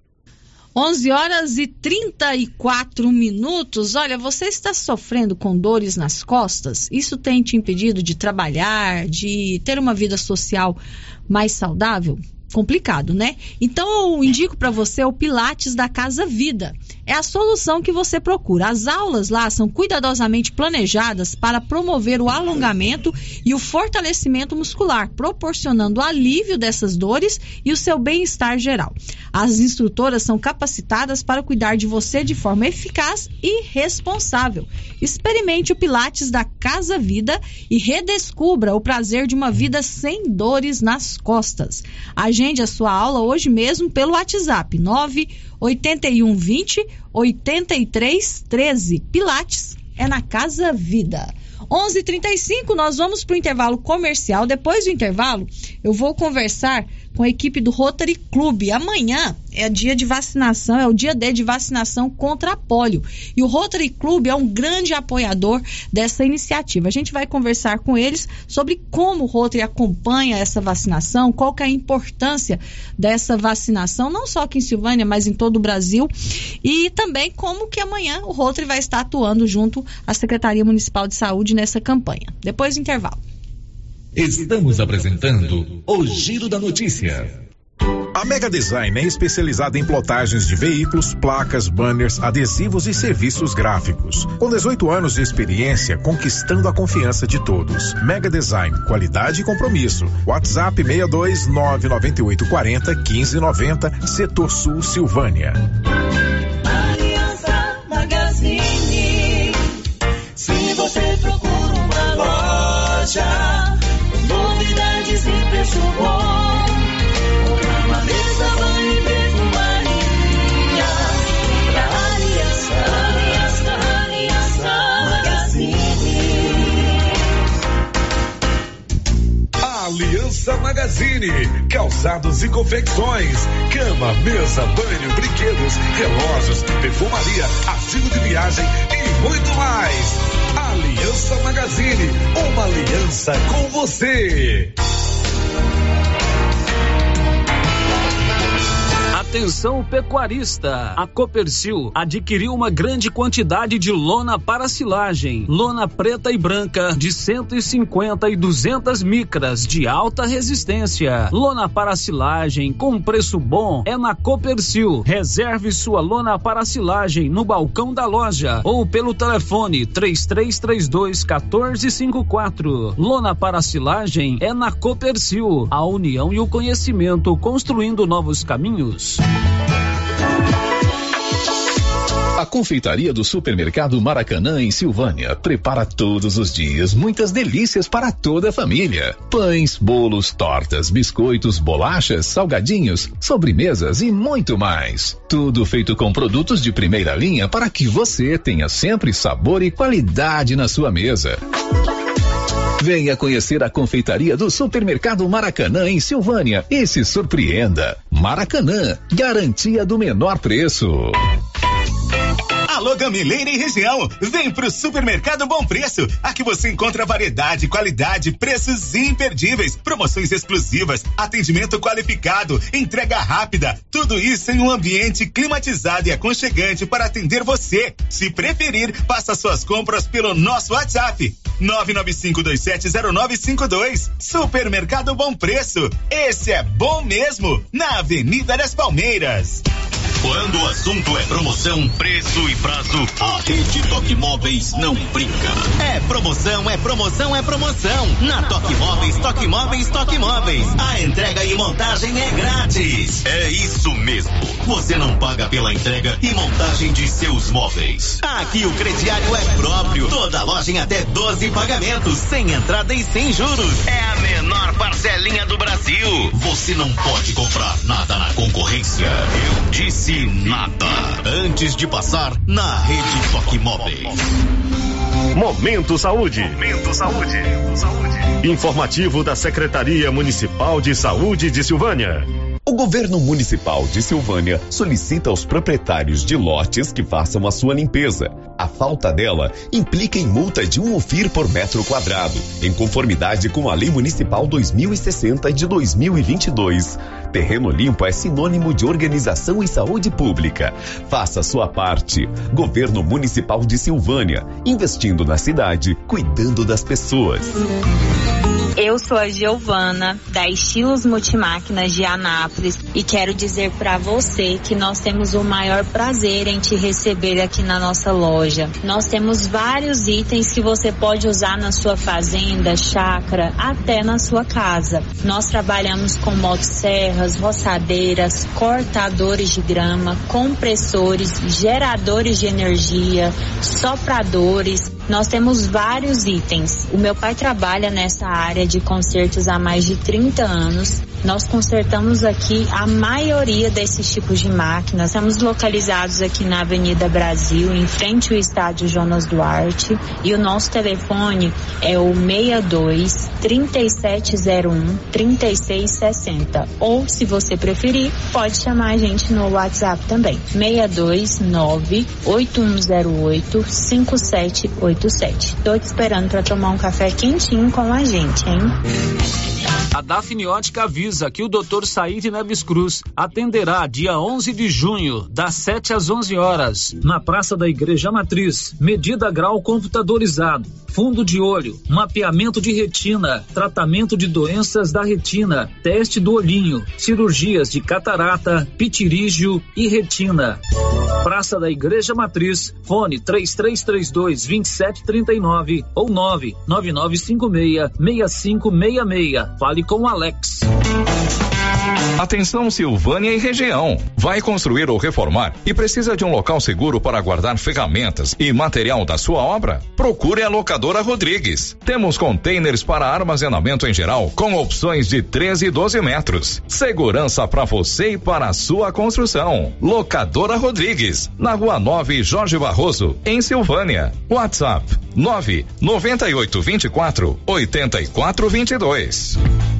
onze horas e trinta e quatro minutos. Olha, você está sofrendo com dores nas costas? Isso tem te impedido de trabalhar, de ter uma vida social mais saudável? Complicado, né? Então eu indico para você o Pilates da Casa Vida. É a solução que você procura. As aulas lá são cuidadosamente planejadas para promover o alongamento e o fortalecimento muscular, proporcionando o alívio dessas dores e o seu bem-estar geral. As instrutoras são capacitadas para cuidar de você de forma eficaz e responsável. Experimente o Pilates da Casa Vida e redescubra o prazer de uma vida sem dores nas costas. Agende a sua aula hoje mesmo pelo WhatsApp nove oito um vinte, oitenta e três treze. Pilates é na Casa Vida. onze e trinta e cinco, nós vamos para o intervalo comercial. Depois do intervalo, eu vou conversar com a equipe do Rotary Club. Amanhã é dia de vacinação, é o dia D de vacinação contra a pólio. E o Rotary Club é um grande apoiador dessa iniciativa. A gente vai conversar com eles sobre como o Rotary acompanha essa vacinação, qual que é a importância dessa vacinação, não só aqui em Silvânia, mas em todo o Brasil. E também como que amanhã o Rotary vai estar atuando junto à Secretaria Municipal de Saúde nessa campanha. Depois do intervalo. Estamos apresentando o Giro da Notícia. A Mega Design é especializada em plotagens de veículos, placas, banners, adesivos e serviços gráficos. Com dezoito anos de experiência, conquistando a confiança de todos. Mega Design, qualidade e compromisso. WhatsApp seis dois nove nove oito quatro zero um cinco nove zero, Setor Sul, Silvânia. Aliança Magazine. Se você procura uma loja, novidades e preço bom. Uma mesa, banho e perfumaria. Pra Aliança, Aliança, Aliança Magazine. Aliança Magazine. Calçados e confecções. Cama, mesa, banho, brinquedos, relógios, perfumaria, artigo de viagem e muito mais. Aliança Magazine. Uma aliança com você. Atenção pecuarista, a Copercil adquiriu uma grande quantidade de lona para silagem, lona preta e branca de cento e cinquenta e duzentas micras de alta resistência. Lona para silagem com preço bom é na Copercil. Reserve sua lona para silagem no balcão da loja ou pelo telefone três três três dois um quatro cinco quatro. Lona para silagem é na Copercil, a união e o conhecimento construindo novos caminhos. A confeitaria do Supermercado Maracanã em Silvânia prepara todos os dias muitas delícias para toda a família. Pães, bolos, tortas, biscoitos, bolachas, salgadinhos, sobremesas e muito mais. Tudo feito com produtos de primeira linha para que você tenha sempre sabor e qualidade na sua mesa. Venha conhecer a confeitaria do Supermercado Maracanã em Silvânia e se surpreenda. Maracanã, garantia do menor preço. Alô, Gamileira e região, vem pro Supermercado Bom Preço. Aqui você encontra variedade, qualidade, preços imperdíveis, promoções exclusivas, atendimento qualificado, entrega rápida. Tudo isso em um ambiente climatizado e aconchegante para atender você. Se preferir, faça suas compras pelo nosso WhatsApp nove nove cinco dois sete zero nove cinco dois. Supermercado Bom Preço. Esse é bom mesmo, na Avenida das Palmeiras. Quando o assunto é promoção, preço e prazo, a Rede Toque Móveis não brinca. É promoção, é promoção, é promoção. Na Toque Móveis, Toque Móveis, Toque Móveis. A entrega e montagem é grátis. É isso mesmo. Você não paga pela entrega e montagem de seus móveis. Aqui o crediário é próprio. Toda loja em até doze pagamentos, sem entrada e sem juros. É a menor parcelinha do Brasil. Você não pode comprar nada na concorrência. Eu disse nada. Antes de passar na Rede Toque Móveis. Momento Saúde. Momento Saúde. Saúde. Informativo da Secretaria Municipal de Saúde de Silvânia. O governo municipal de Silvânia solicita aos proprietários de lotes que façam a sua limpeza. A falta dela implica em multa de um ofir por metro quadrado, em conformidade com a Lei Municipal dois mil e sessenta de dois mil e vinte e dois. Terreno limpo é sinônimo de organização e saúde pública. Faça a sua parte. Governo Municipal de Silvânia, investindo na cidade, cuidando das pessoas. Eu sou a Giovana, da Estilos Multimáquinas de Anápolis, e quero dizer para você que nós temos o maior prazer em te receber aqui na nossa loja. Nós temos vários itens que você pode usar na sua fazenda, chácara, até na sua casa. Nós trabalhamos com motosserras, roçadeiras, cortadores de grama, compressores, geradores de energia, sopradores. Nós temos vários itens. O meu pai trabalha nessa área de consertos há mais de trinta anos Nós consertamos aqui a maioria desses tipos de máquinas. Estamos localizados aqui na Avenida Brasil, em frente ao estádio Jonas Duarte, e o nosso telefone é o seis dois, três sete zero um, três seis seis zero. Ou, se você preferir, pode chamar a gente no WhatsApp também. seis dois nove, oito um zero oito, cinco sete oito sete. Tô te esperando para tomar um café quentinho com a gente, hein? A Dafniótica avisa que o doutor Saíde Neves Cruz atenderá dia onze de junho, das sete às onze horas, na Praça da Igreja Matriz. Medida grau computadorizado, fundo de olho, mapeamento de retina, tratamento de doenças da retina, teste do olhinho, cirurgias de catarata, pitirígio e retina. Praça da Igreja Matriz, fone três três três dois, dois sete três nove ou nove nove nove cinco seis, seis cinco seis seis. Fale com o Alex. Atenção Silvânia e região. Vai construir ou reformar e precisa de um local seguro para guardar ferramentas e material da sua obra? Procure a Locadora Rodrigues. Temos containers para armazenamento em geral com opções de treze e doze metros. Segurança para você e para a sua construção. Locadora Rodrigues, na Rua nove Jorge Barroso, em Silvânia. WhatsApp nove nove oito dois quatro, oito quatro dois dois.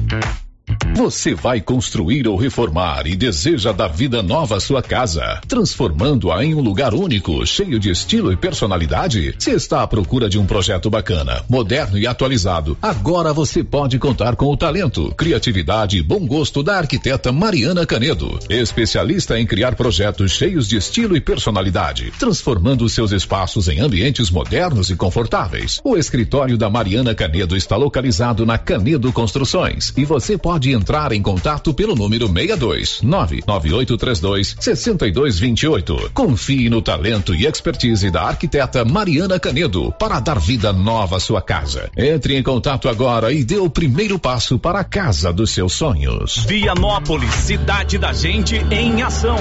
Você vai construir ou reformar e deseja dar vida nova à sua casa, transformando-a em um lugar único, cheio de estilo e personalidade? Se está à procura de um projeto bacana, moderno e atualizado, agora você pode contar com o talento, criatividade e bom gosto da arquiteta Mariana Canedo, especialista em criar projetos cheios de estilo e personalidade, transformando seus espaços em ambientes modernos e confortáveis. O escritório da Mariana Canedo está localizado na Canedo Construções e você pode entrar em contato pelo número seis dois nove nove oito três dois, seis dois dois oito. Confie no talento e expertise da arquiteta Mariana Canedo para dar vida nova à sua casa. Entre em contato agora e dê o primeiro passo para a casa dos seus sonhos. Vianópolis, cidade da gente em ação.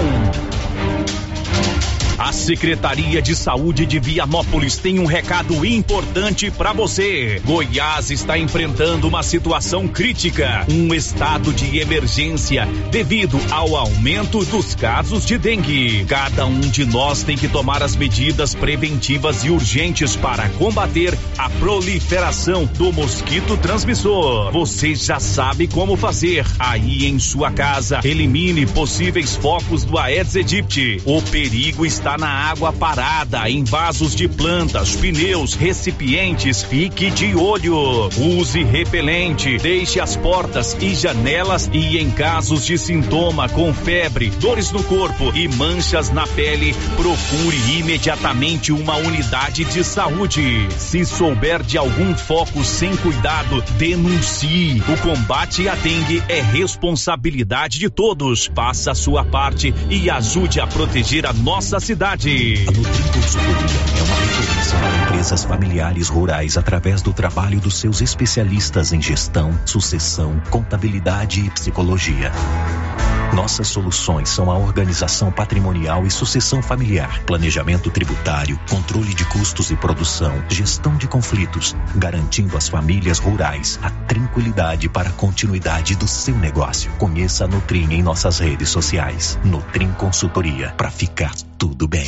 A Secretaria de Saúde de Vianópolis tem um recado importante para você. Goiás está enfrentando uma situação crítica, um estado de emergência devido ao aumento dos casos de dengue. Cada um de nós tem que tomar as medidas preventivas e urgentes para combater a proliferação do mosquito transmissor. Você já sabe como fazer. Aí em sua casa, elimine possíveis focos do Aedes aegypti. O perigo está na água parada, em vasos de plantas, pneus, recipientes. Fique de olho. Use repelente. Deixe as portas e janelas e em casos de sintoma com febre, dores no corpo e manchas na pele, procure imediatamente uma unidade de saúde. Se souber de algum foco sem cuidado, denuncie. O combate à dengue é responsabilidade de todos. Faça a sua parte e ajude a proteger a nossa cidade. A Nutrim Consultoria é uma referência para empresas familiares rurais através do trabalho dos seus especialistas em gestão, sucessão, contabilidade e psicologia. Nossas soluções são a organização patrimonial e sucessão familiar, planejamento tributário, controle de custos e produção, gestão de conflitos, garantindo às famílias rurais a tranquilidade para a continuidade do seu negócio. Conheça a Nutrim em nossas redes sociais. Nutrim Consultoria, para ficar tudo bem.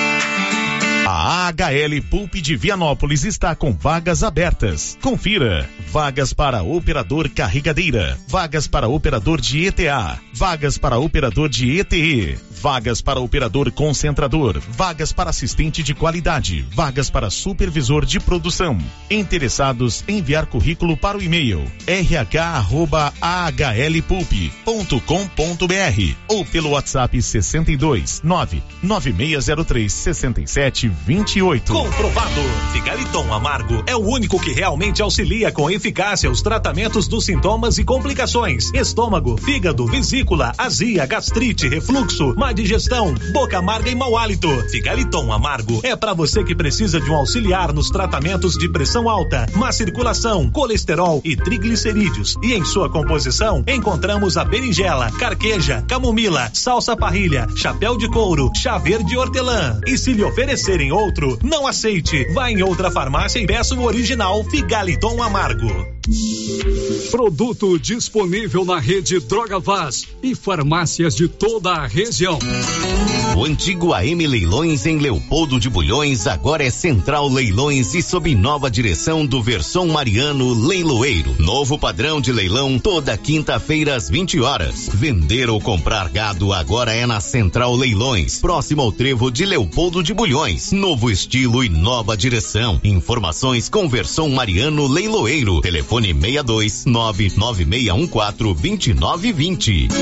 A H L Pulp de Vianópolis está com vagas abertas. Confira. Vagas para operador carregadeira, vagas para operador de E T A, vagas para operador de E T E, vagas para operador concentrador, vagas para assistente de qualidade, vagas para supervisor de produção. Interessados, enviar currículo para o e-mail r h arroba a h l pulp ponto com ponto b r ou pelo WhatsApp sessenta e dois, nove nove seis zero três, sessenta e sete vinte e oito. Comprovado. Figaliton Amargo é o único que realmente auxilia com eficácia os tratamentos dos sintomas e complicações: estômago, fígado, vesícula, azia, gastrite, refluxo, má digestão, boca amarga e mau hálito. Figaliton Amargo é para você que precisa de um auxiliar nos tratamentos de pressão alta, má circulação, colesterol e triglicerídeos. E em sua composição encontramos a berinjela, carqueja, camomila, salsa parrilha, chapéu de couro, chá verde e hortelã. E se lhe oferecerem outro, não aceite. Vá em outra farmácia e peça o original Figaliton Amargo. Produto disponível na rede Droga Vaz e farmácias de toda a região. O antigo A M Leilões em Leopoldo de Bulhões agora é Central Leilões e sob nova direção do Verson Mariano Leiloeiro. Novo padrão de leilão toda quinta-feira às vinte horas. Vender ou comprar gado agora é na Central Leilões, próximo ao trevo de Leopoldo de Bulhões. Novo estilo e nova direção. Informações com Verson Mariano Leiloeiro. Telefone seis dois nove nove seis um quatro dois nove dois zero.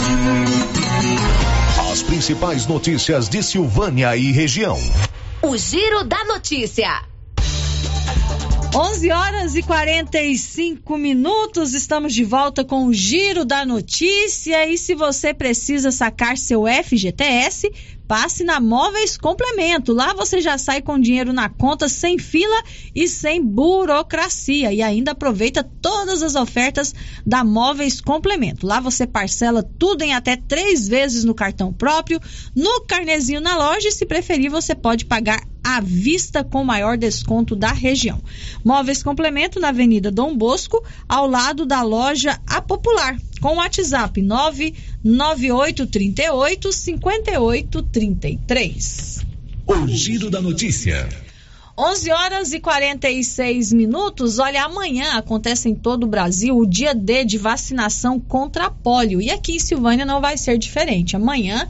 As principais notícias de Silvânia e região. O Giro da Notícia. onze horas e quarenta e cinco minutos, estamos de volta com o Giro da Notícia. E se você precisa sacar seu F G T S, passe na Móveis Complemento. Lá você já sai com dinheiro na conta, sem fila e sem burocracia. E ainda aproveita todas as ofertas da Móveis Complemento. Lá você parcela tudo em até três vezes no cartão próprio, no carnezinho na loja, e se preferir você pode pagar à vista com maior desconto da região. Móveis Complemento na Avenida Dom Bosco, ao lado da loja A Popular, com o WhatsApp nove nove oito três oito cinco oito três três. O Giro da Notícia. onze horas e quarenta e seis minutos. Olha, amanhã acontece em todo o Brasil o dia D de vacinação contra a pólio. E aqui em Silvânia não vai ser diferente. Amanhã,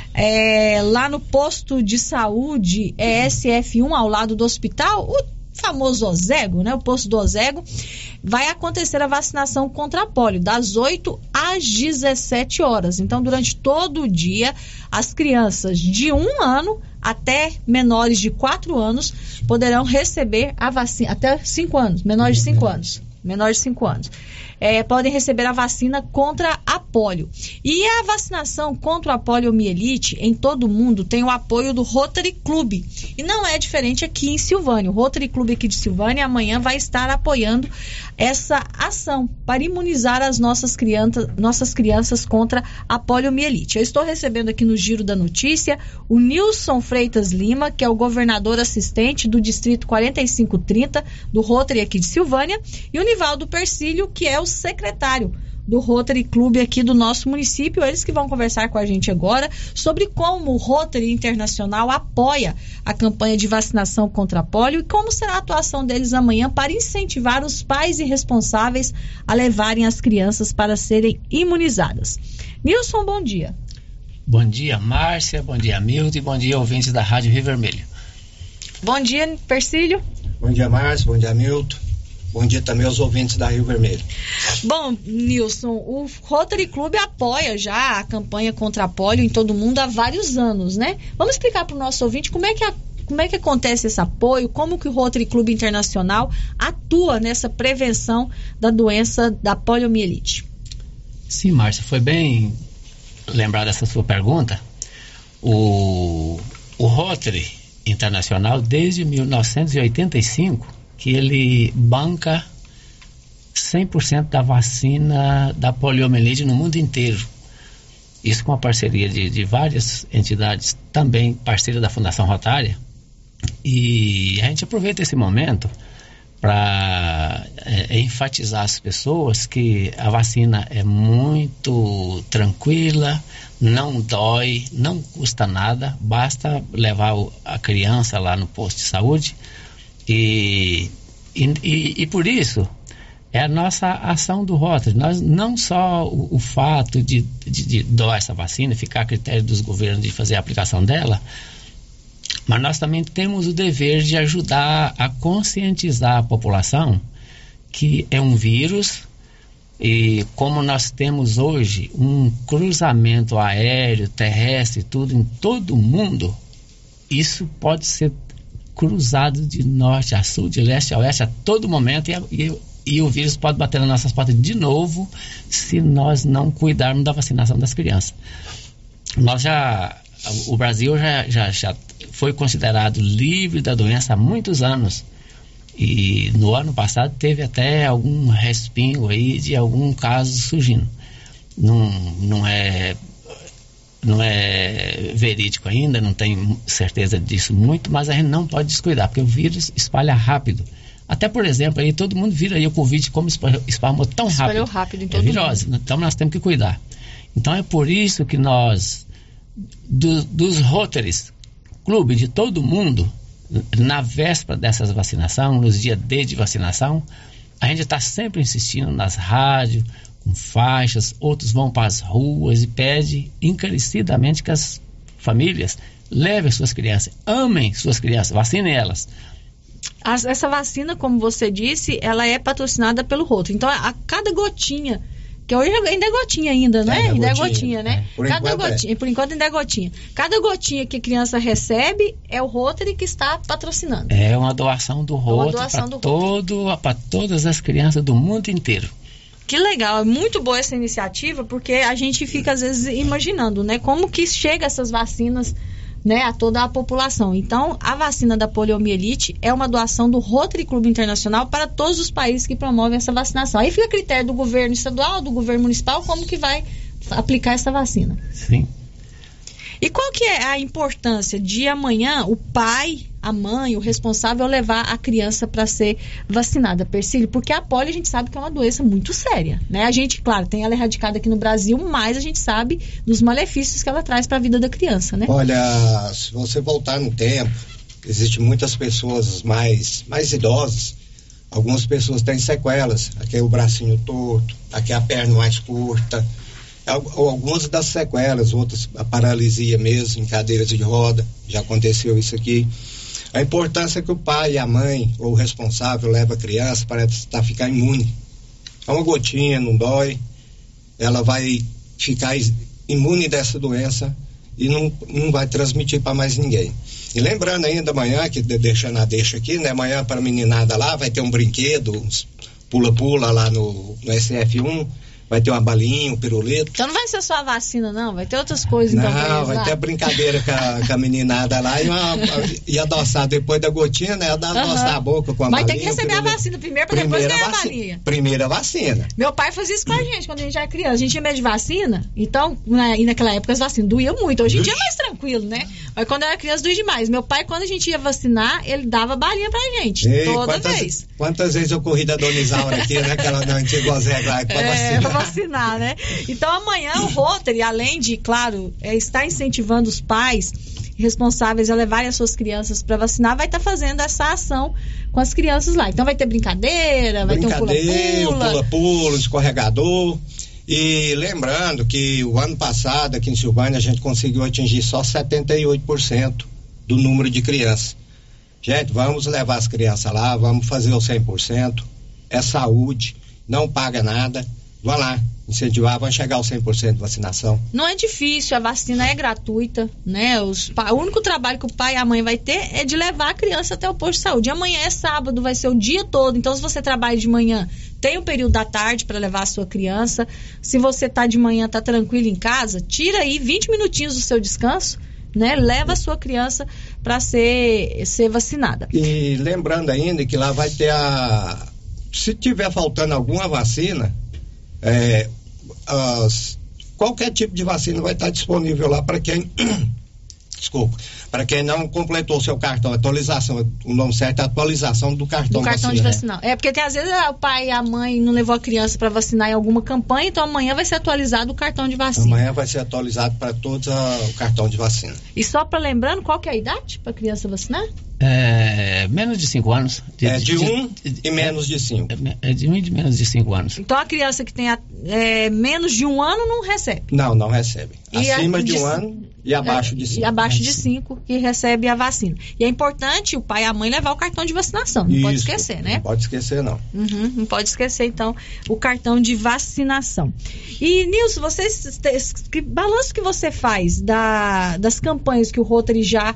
é, lá no posto de saúde é S F um, ao lado do hospital, o famoso Ozego, né? O posto do Ozego, vai acontecer a vacinação contra a pólio, das oito às dezessete horas. Então, durante todo o dia, as crianças de um ano até menores de quatro anos poderão receber a vacina, até cinco anos, menores de cinco anos. Menores de cinco anos. É, podem receber a vacina contra a pólio. E a vacinação contra a poliomielite em todo o mundo tem o apoio do Rotary Club. E não é diferente aqui em Silvânia. O Rotary Club aqui de Silvânia amanhã vai estar apoiando essa ação para imunizar as nossas crianças, nossas crianças contra a poliomielite. Eu estou recebendo aqui no Giro da Notícia o Nilson Freitas Lima, que é o governador assistente do Distrito quarenta e cinco trinta do Rotary aqui de Silvânia, e o Nivaldo Persílio, que é o secretário do Rotary Club aqui do nosso município. Eles que vão conversar com a gente agora sobre como o Rotary Internacional apoia a campanha de vacinação contra a pólio e como será a atuação deles amanhã para incentivar os pais e responsáveis a levarem as crianças para serem imunizadas. Nilson, bom dia. Bom dia, Márcia, bom dia, Milton, e bom dia, ouvintes da Rádio Rio Vermelho. Bom dia, Persílio. Bom dia, Márcia, bom dia, Milton. Bom dia também aos ouvintes da Rio Vermelho. Bom, Nilson, o Rotary Club apoia já a campanha contra a pólio em todo o mundo há vários anos, né? Vamos explicar para o nosso ouvinte como é que a, como é que acontece esse apoio, como que o Rotary Club Internacional atua nessa prevenção da doença da poliomielite. Sim, Márcia, foi bem lembrada essa sua pergunta. O, o Rotary Internacional, desde mil novecentos e oitenta e cinco, que ele banca cem por cento da vacina da poliomielite no mundo inteiro. Isso com a parceria de, de várias entidades, também parceira da Fundação Rotária. E a gente aproveita esse momento para é, enfatizar as pessoas que a vacina é muito tranquila, não dói, não custa nada, basta levar a criança lá no posto de saúde. E, e, e por isso é a nossa ação do Rotary. Nós não só o, o fato de, de, de doar essa vacina, ficar a critério dos governos de fazer a aplicação dela, mas nós também temos o dever de ajudar a conscientizar a população que é um vírus, e como nós temos hoje um cruzamento aéreo, terrestre, tudo em todo o mundo, isso pode ser cruzado de norte a sul, de leste a oeste a todo momento, e, e, e o vírus pode bater nas nossas portas de novo se nós não cuidarmos da vacinação das crianças. Nós já, o Brasil já, já, já foi considerado livre da doença há muitos anos, e no ano passado teve até algum respingo aí de algum caso surgindo. Não, não é não é verídico ainda, não tenho certeza disso muito, mas a gente não pode descuidar, porque o vírus espalha rápido. Até, por exemplo, aí todo mundo vira aí o Covid, como espalhou tão rápido. Espalhou rápido em todo é virose, mundo. Então nós temos que cuidar. Então é por isso que nós, do, dos Rotaries, clube de todo mundo, na véspera dessas vacinações, nos dias D de vacinação, a gente está sempre insistindo nas rádios, com faixas, outros vão para as ruas e pede encarecidamente que as famílias levem suas crianças, amem suas crianças, vacinem elas. As, essa vacina, como você disse, ela é patrocinada pelo Rotary. Então, a, a cada gotinha, que hoje ainda é gotinha ainda, né? É, ainda é gotinha, né? É. Por cada enquanto gotinha, é. Por enquanto ainda é gotinha. Cada gotinha que a criança recebe é o Rotary que está patrocinando. É uma doação do Rotary para do... todo, para todas as crianças do mundo inteiro. Que legal, é muito boa essa iniciativa, porque a gente fica às vezes imaginando, né? Como que chega essas vacinas, né, a toda a população. Então, a vacina da poliomielite é uma doação do Rotary Clube Internacional para todos os países que promovem essa vacinação. Aí fica a critério do governo estadual, do governo municipal, como que vai aplicar essa vacina. Sim. E qual que é a importância de amanhã o pai, a mãe, o responsável levar a criança para ser vacinada, Persílio? Porque a polio a gente sabe que é uma doença muito séria, né? A gente, claro, tem ela erradicada aqui no Brasil, mas a gente sabe dos malefícios que ela traz para a vida da criança, né? Olha, se você voltar no tempo, existem muitas pessoas mais, mais idosas, algumas pessoas têm sequelas, aqui é o bracinho torto, aqui é a perna mais curta, algumas das sequelas, outras a paralisia mesmo, em cadeiras de roda, já aconteceu isso aqui. A importância é que o pai, a mãe ou o responsável leva a criança para estar ficar imune. É uma gotinha, não dói, ela vai ficar imune dessa doença e não, não vai transmitir para mais ninguém. E lembrando ainda amanhã, que deixando a deixa aqui, né? Amanhã para a meninada lá vai ter um brinquedo, uns pula-pula lá no, no S F um, vai ter uma balinha, um pirulito. Então não vai ser só a vacina, não? Vai ter outras coisas, não, então, pra Não, eles vai lá. ter brincadeira com a, com a meninada lá e, uma, e adoçar depois da gotinha, né? Adoçar uhum. a boca com a Mas balinha. Mas tem que receber a vacina primeiro, pra depois ganhar a balinha. Primeira vacina. Meu pai fazia isso com a gente quando a gente era criança. A gente tinha medo de vacina, então, na, e naquela época as vacinas doíam muito. Hoje em dia é mais tranquilo, né? Mas quando eu era criança doía demais. Meu pai, quando a gente ia vacinar, ele dava balinha pra gente. Ei, toda quantas, vez. Quantas vezes eu corri da Dona Isaura aqui, né? Aquela da antiga Zé pra é, vacinar. Pra vacinar, né? Então amanhã o Rotary, além de, claro, é, estar incentivando os pais responsáveis a levarem as suas crianças para vacinar, vai estar tá fazendo essa ação com as crianças lá. Então vai ter brincadeira, vai brincadeira, ter um pula-pula. pula-pula, escorregador. E lembrando que o ano passado aqui em Silvânia a gente conseguiu atingir só setenta e oito por cento do número de crianças. Gente, vamos levar as crianças lá, vamos fazer o cem por cento. É saúde, não paga nada. Vá lá, incentivar, vai chegar aos cem por cento de vacinação. Não é difícil, a vacina é gratuita, né? Os, o único trabalho que o pai e a mãe vai ter é de levar a criança até o posto de saúde. Amanhã é sábado, vai ser o dia todo, então se você trabalha de manhã, tem o período da tarde para levar a sua criança. Se você tá de manhã, tá tranquilo em casa, tira aí vinte minutinhos do seu descanso, né? Leva a sua criança para ser, ser vacinada. E lembrando ainda que lá vai ter a... Se tiver faltando alguma vacina, É, as, qualquer tipo de vacina vai estar disponível lá para quem desculpa, para quem não completou seu cartão, atualização, o nome certo é atualização do cartão, do cartão vacina, de vacinal. É, porque tem, às vezes o pai e a mãe não levou a criança para vacinar em alguma campanha, então amanhã vai ser atualizado o cartão de vacina. Amanhã vai ser atualizado para todos a, o cartão de vacina. E só para lembrando, qual que é a idade para a criança vacinar? É, menos de cinco anos. De, é de um e menos de cinco. É de um e de menos de cinco anos. Então a criança que tem a, é, menos de um ano não recebe? Não, não recebe. E Acima a, de, de um ano e abaixo é, de cinco. E abaixo de cinco que recebe a vacina. E é importante o pai e a mãe levar o cartão de vacinação, não Isso, pode esquecer, né? Não pode esquecer, não. Uhum, não pode esquecer, então, o cartão de vacinação. E, Nilson, vocês, que balanço que você faz da, das campanhas que o Rotary já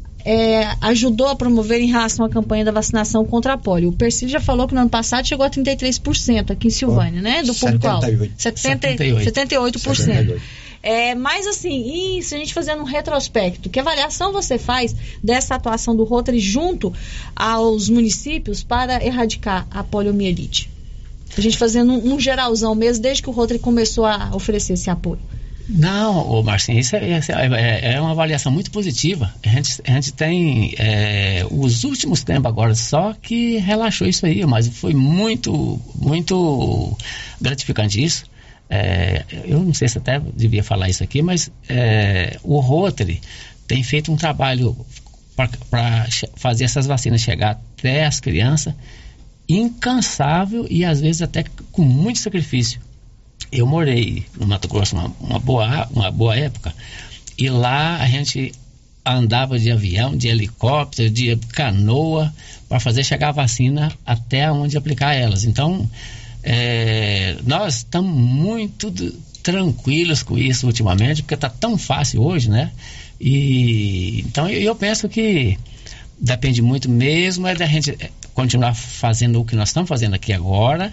É, ajudou a promover em relação à campanha da vacinação contra a polio? O Persílio já falou que no ano passado chegou a trinta e três por cento aqui em Silvânia, né? Do público-alvo. setenta e oito. setenta e oito por cento. setenta e oito. É, mas assim, e se a gente fazendo um retrospecto, que avaliação você faz dessa atuação do Rotary junto aos municípios para erradicar a poliomielite? A gente fazendo um, um geralzão mesmo, desde que o Rotary começou a oferecer esse apoio. Não, ô Marcinho, isso é, é, é uma avaliação muito positiva. A gente, a gente tem é, os últimos tempos agora só que relaxou isso aí, mas foi muito, muito gratificante isso. É, eu não sei se até devia falar isso aqui, mas é, o Rotary tem feito um trabalho para fazer essas vacinas chegar até as crianças incansável e às vezes até com muito sacrifício. Eu morei no Mato Grosso uma, uma, boa, uma boa época e lá a gente andava de avião, de helicóptero, de canoa para fazer chegar a vacina até onde aplicar elas. Então é, nós estamos muito tranquilos com isso ultimamente, porque está tão fácil hoje, né? E então eu, eu penso que depende muito mesmo é da gente continuar fazendo o que nós estamos fazendo aqui agora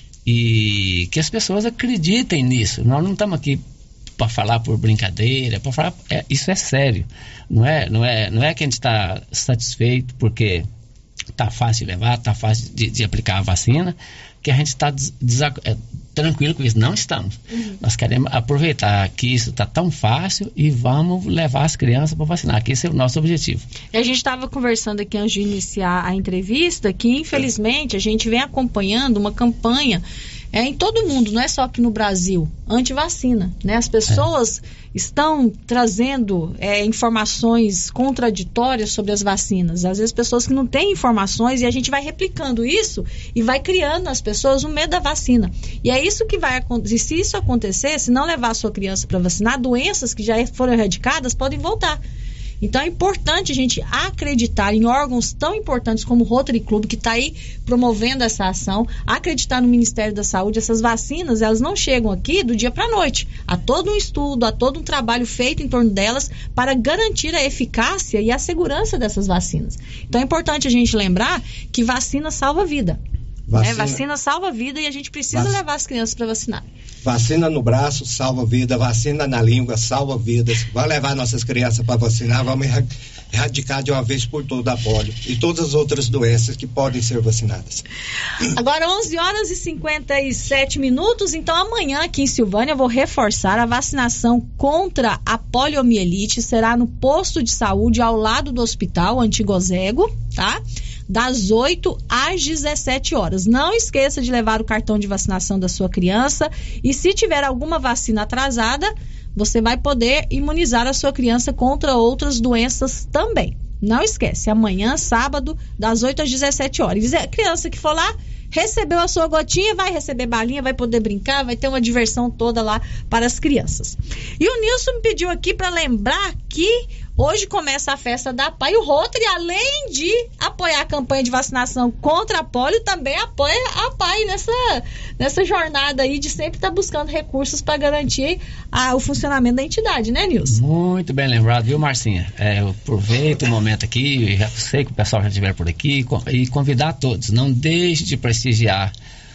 e que as pessoas acreditem nisso. Nós não estamos aqui para falar por brincadeira, para falar, é, isso é sério. Não é, não é, não é que a gente está satisfeito porque está fácil de levar, está fácil de, de aplicar a vacina, que a gente está é, tranquilo com isso. Não estamos. Uhum. Nós queremos aproveitar que isso está tão fácil e vamos levar as crianças para vacinar, que esse é o nosso objetivo. E a gente estava conversando aqui antes de iniciar a entrevista que infelizmente a gente vem acompanhando uma campanha é, em todo o mundo, não é só aqui no Brasil, anti-vacina, né? As pessoas é. estão trazendo é, informações contraditórias sobre as vacinas. Às vezes pessoas que não têm informações e a gente vai replicando isso e vai criando nas pessoas o medo da vacina. E é isso que vai acontecer. Se isso acontecer, se não levar a sua criança para vacinar, doenças que já foram erradicadas podem voltar. Então é importante a gente acreditar em órgãos tão importantes como o Rotary Club, que está aí promovendo essa ação, acreditar no Ministério da Saúde. Essas vacinas, elas não chegam aqui do dia para a noite. Há todo um estudo, há todo um trabalho feito em torno delas para garantir a eficácia e a segurança dessas vacinas. Então é importante a gente lembrar que vacina salva vida. Vacina, é, vacina salva vida e a gente precisa Vac... levar as crianças para vacinar. Vacina no braço salva vida, vacina na língua salva vidas. Vamos levar nossas crianças para vacinar, vamos erradicar de uma vez por toda a polio e todas as outras doenças que podem ser vacinadas. Agora onze horas e cinquenta e sete minutos, então amanhã aqui em Silvânia eu vou reforçar a vacinação contra a poliomielite, será no posto de saúde ao lado do hospital Antigo Ozego, tá? Das oito às dezessete horas. Não esqueça de levar o cartão de vacinação da sua criança e se tiver alguma vacina atrasada, você vai poder imunizar a sua criança contra outras doenças também. Não esquece, amanhã, sábado, das oito às dezessete horas. E a criança que for lá, recebeu a sua gotinha, vai receber balinha, vai poder brincar, vai ter uma diversão toda lá para as crianças. E o Nilson me pediu aqui para lembrar que hoje começa a festa da P A I e o Rotary, além de apoiar a campanha de vacinação contra a polio, também apoia a P A I nessa, nessa jornada aí de sempre estar tá buscando recursos para garantir a, o funcionamento da entidade, né, Nilson? Muito bem lembrado, viu, Marcinha? É, eu aproveito o momento aqui, já sei que o pessoal já estiver por aqui, e convidar todos, não deixe de prestigiar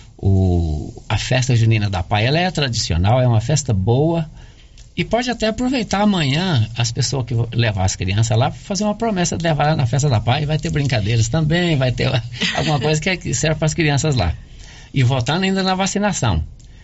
o, a festa junina da P A I. Ela é tradicional, é uma festa boa. E pode até aproveitar amanhã as pessoas que vão levar as crianças lá para fazer uma promessa de levar na festa da P A I. Vai ter brincadeiras também, vai ter alguma coisa que serve para as crianças lá. E voltando ainda na vacinação.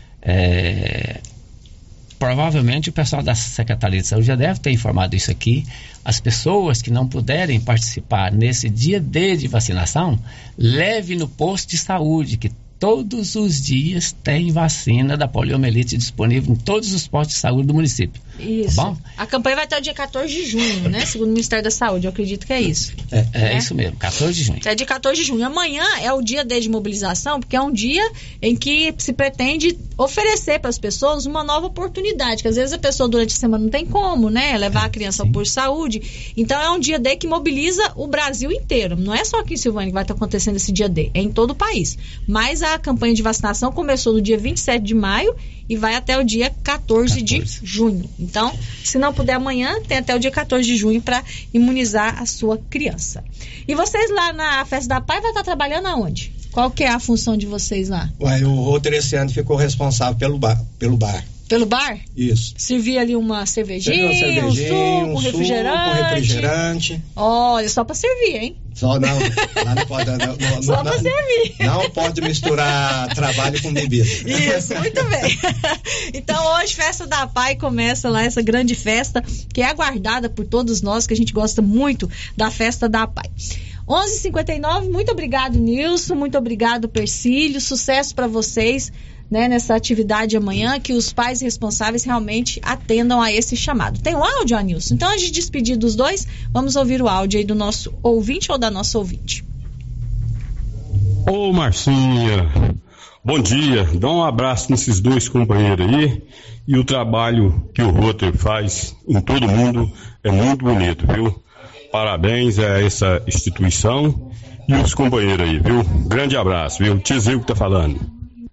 É, provavelmente o pessoal da Secretaria de Saúde já deve ter informado isso aqui. As pessoas que não puderem participar nesse dia D de vacinação, leve no posto de saúde, que todos os dias tem vacina da poliomielite disponível em todos os postos de saúde do município. Isso. Tá bom? A campanha vai até o dia quatorze de junho, né? Segundo o Ministério da Saúde, eu acredito que é isso. É, é, é isso mesmo, quatorze de junho. É dia quatorze de junho. Amanhã é o dia D de mobilização, porque é um dia em que se pretende oferecer para as pessoas uma nova oportunidade, que às vezes a pessoa durante a semana não tem como, né? Levar a criança ao posto de saúde. Então é um dia D que mobiliza o Brasil inteiro. Não é só aqui em Silvânia que vai estar acontecendo esse dia D, é em todo o país. Mas a campanha de vacinação começou no dia vinte e sete de maio e vai até o dia quatorze de junho. Então, se não puder amanhã, tem até o dia quatorze de junho para imunizar a sua criança. E vocês lá na festa da P A I vai estar trabalhando aonde? Qual que é a função de vocês lá? Ué, o Rotary esse ano ficou responsável pelo bar. Pelo bar. Pelo bar? Isso. Servia ali uma cervejinha, uma cervejinha um suco, um, um refrigerante. Suco, um refrigerante. Olha, só para servir, hein? Só não, lá não pode. Não, não, Só não, pra servir. Não pode misturar trabalho com bebida. Isso, muito bem. Então hoje, Festa da Pai, começa lá essa grande festa que é aguardada por todos nós, que a gente gosta muito da Festa da Pai. onze e cinquenta e nove, muito obrigado, Nilson, muito obrigado, Persílio, sucesso para vocês, né, nessa atividade amanhã, que os pais responsáveis realmente atendam a esse chamado. Tem um áudio, Nilson? Então, antes de despedir dos dois, vamos ouvir o áudio aí do nosso ouvinte ou da nossa ouvinte. Ô Marcinha, bom dia, dá um abraço nesses dois companheiros aí, e o trabalho que o Rotary faz em todo mundo é muito bonito, viu? Parabéns a essa instituição e os companheiros aí, viu? Grande abraço, viu? Tizil que tá falando.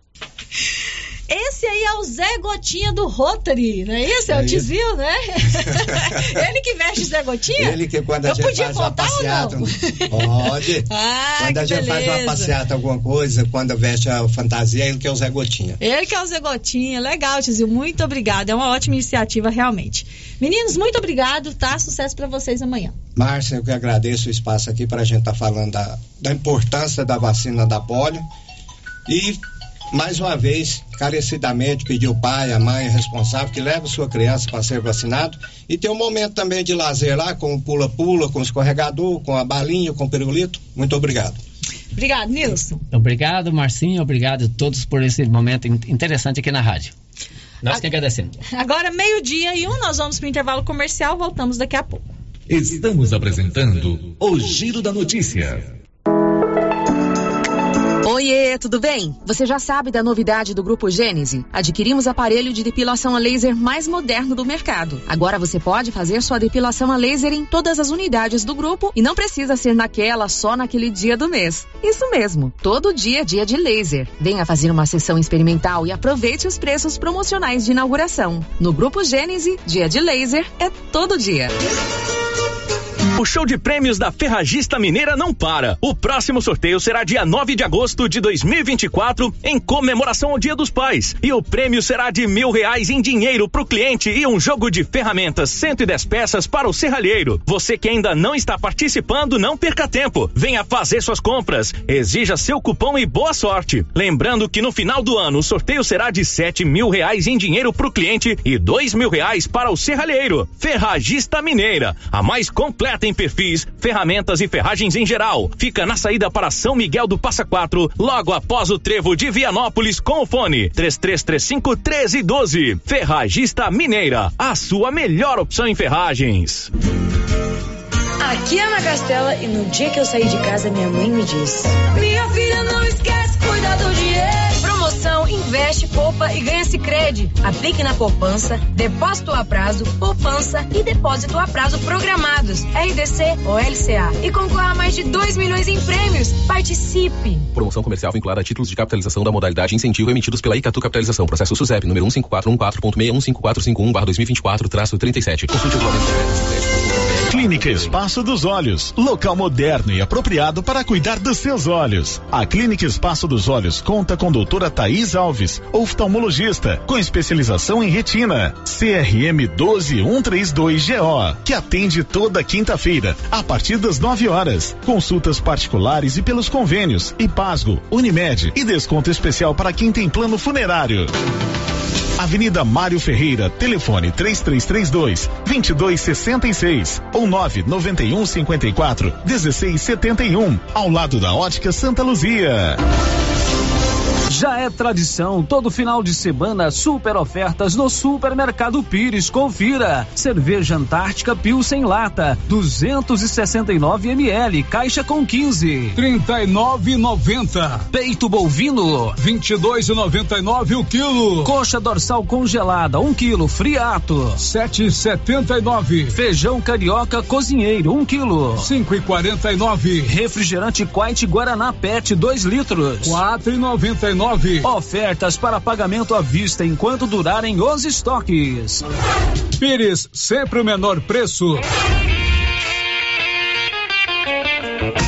Esse aí é o Zé Gotinha do Rotary, não é isso? É, é o Tizil, né? Ele que veste Zé Gotinha? Ele que quando a Eu gente podia faz uma contar passeata, ou não? pode. Ah, quando a gente beleza. faz uma passeata, alguma coisa, quando veste a fantasia, ele que é o Zé Gotinha. Ele que é o Zé Gotinha, legal, Tizil, muito obrigado, é uma ótima iniciativa realmente. Meninos, muito obrigado, tá? Sucesso pra vocês amanhã. Márcia, eu que agradeço o espaço aqui pra gente estar tá falando da, da importância da vacina da polio e mais uma vez, carecidamente, pedir o pai, a mãe responsável que leve sua criança para ser vacinado e ter um momento também de lazer lá com o pula-pula, com o escorregador, com a balinha, com o pirulito. Muito obrigado. Obrigado, Nilson. Obrigado, Marcinho. Obrigado a todos por esse momento interessante aqui na rádio. Nós que agradecemos. Agora, meio-dia e um, nós vamos para o intervalo comercial, voltamos daqui a pouco. Estamos apresentando o Giro da Notícia. Oiê, tudo bem? Você já sabe da novidade do Grupo Gênese? Adquirimos aparelho de depilação a laser mais moderno do mercado. Agora você pode fazer sua depilação a laser em todas as unidades do grupo e não precisa ser naquela só naquele dia do mês. Isso mesmo, todo dia é dia de laser. Venha fazer uma sessão experimental e aproveite os preços promocionais de inauguração. No Grupo Gênese, dia de laser é todo dia. O show de prêmios da Ferragista Mineira não para. O próximo sorteio será dia nove de agosto de dois mil e vinte e quatro, em comemoração ao Dia dos Pais. E o prêmio será de mil reais em dinheiro pro cliente e um jogo de ferramentas cento e dez peças para o serralheiro. Você que ainda não está participando, não perca tempo. Venha fazer suas compras. Exija seu cupom e boa sorte. Lembrando que no final do ano o sorteio será de sete mil reais em dinheiro pro cliente e dois mil reais para o serralheiro. Ferragista Mineira, a mais completa em perfis, ferramentas e ferragens em geral. Fica na saída para São Miguel do Passa Quatro, logo após o trevo de Vianópolis, com o fone três três três cinco, um três um dois. Ferragista Mineira, a sua melhor opção em ferragens. Aqui é a Ana Castela e no dia que eu saí de casa minha mãe me disse: minha filha, não esquece, cuida do dinheiro. Promoção, investe, poupa e ganha Sicredi. Aplique na poupança, depósito a prazo, poupança e depósito a prazo programados, R D C ou L C A. E concorra a mais de dois milhões em prêmios. Participe! Promoção comercial vinculada a títulos de capitalização da modalidade incentivo emitidos pela Icatu Capitalização. Processo SUSEP, número um cinco quatro um quatro ponto seis um cinco quatro cinco um barra dois mil e vinte e quatro traço trinta e sete. Consulte o regulamento. Clínica Espaço dos Olhos, local moderno e apropriado para cuidar dos seus olhos. A Clínica Espaço dos Olhos conta com doutora Thaís Alves, oftalmologista, com especialização em retina, C R M um dois um três dois G O, que atende toda quinta-feira, a partir das nove horas. Consultas particulares e pelos convênios, IPASGO, Unimed e desconto especial para quem tem plano funerário. Avenida Mário Ferreira, telefone três três três dois, dois dois seis seis ou nove nove um cinco quatro, um seis sete um, ao lado da Ótica Santa Luzia. Já é tradição, todo final de semana, super ofertas no Supermercado Pires. Confira. Cerveja Antártica Pilsen Lata, duzentos e sessenta e nove mililitros, caixa com quinze. trinta e nove reais e noventa centavos. Peito bovino, vinte e dois reais e noventa e nove centavos o quilo. Coxa dorsal congelada, um quilo, friato, sete reais e setenta e nove centavos. Feijão carioca cozinheiro, um quilo, cinco reais e quarenta e nove centavos. Refrigerante Quite Guaraná Pet, dois litros, quatro reais e noventa e nove centavos. Ofertas para pagamento à vista enquanto durarem os estoques. Pires, sempre o menor preço.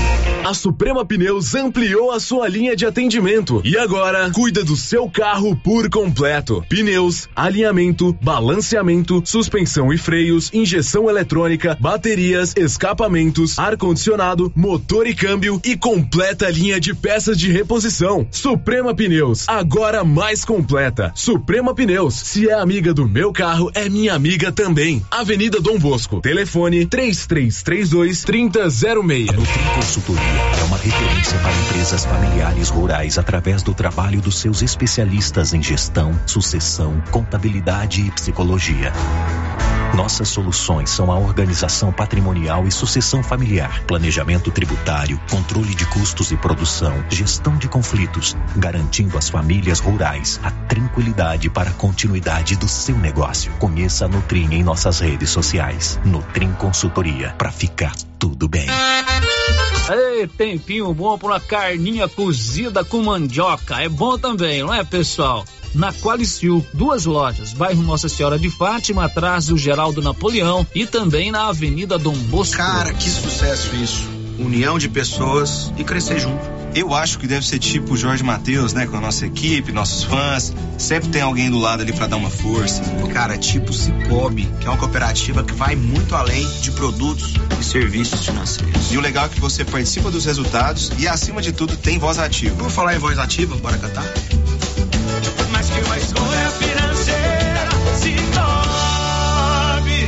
A Suprema Pneus ampliou a sua linha de atendimento e agora cuida do seu carro por completo. Pneus, alinhamento, balanceamento, suspensão e freios, injeção eletrônica, baterias, escapamentos, ar-condicionado, motor e câmbio e completa linha de peças de reposição. Suprema Pneus, agora mais completa. Suprema Pneus, se é amiga do meu carro, é minha amiga também. Avenida Dom Bosco, telefone três três três dois, três zero zero seis. A Nutrim Consultoria é uma referência para empresas familiares rurais através do trabalho dos seus especialistas em gestão, sucessão, contabilidade e psicologia. Nossas soluções são a organização patrimonial e sucessão familiar, planejamento tributário, controle de custos e produção, gestão de conflitos, garantindo às famílias rurais a tranquilidade para a continuidade do seu negócio. Conheça a Nutrim em nossas redes sociais. Nutrim Consultoria, para ficar tudo bem. Ei, tempinho bom para uma carninha cozida com mandioca. É bom também, não é, pessoal? Na Qualicil, duas lojas, bairro Nossa Senhora de Fátima, atrás do Geraldo Napoleão e também na Avenida Dom Bosco. Cara, que sucesso isso. União de pessoas e crescer junto. Eu acho que deve ser tipo o Jorge Mateus, né? Com a nossa equipe, nossos fãs. Sempre tem alguém do lado ali pra dar uma força. Cara, tipo Cicobi, que é uma cooperativa que vai muito além de produtos e serviços financeiros. E o legal é que você participa dos resultados e, acima de tudo, tem voz ativa. Vamos falar em voz ativa? Bora cantar? Mas que uma escolha financeira Cicobi.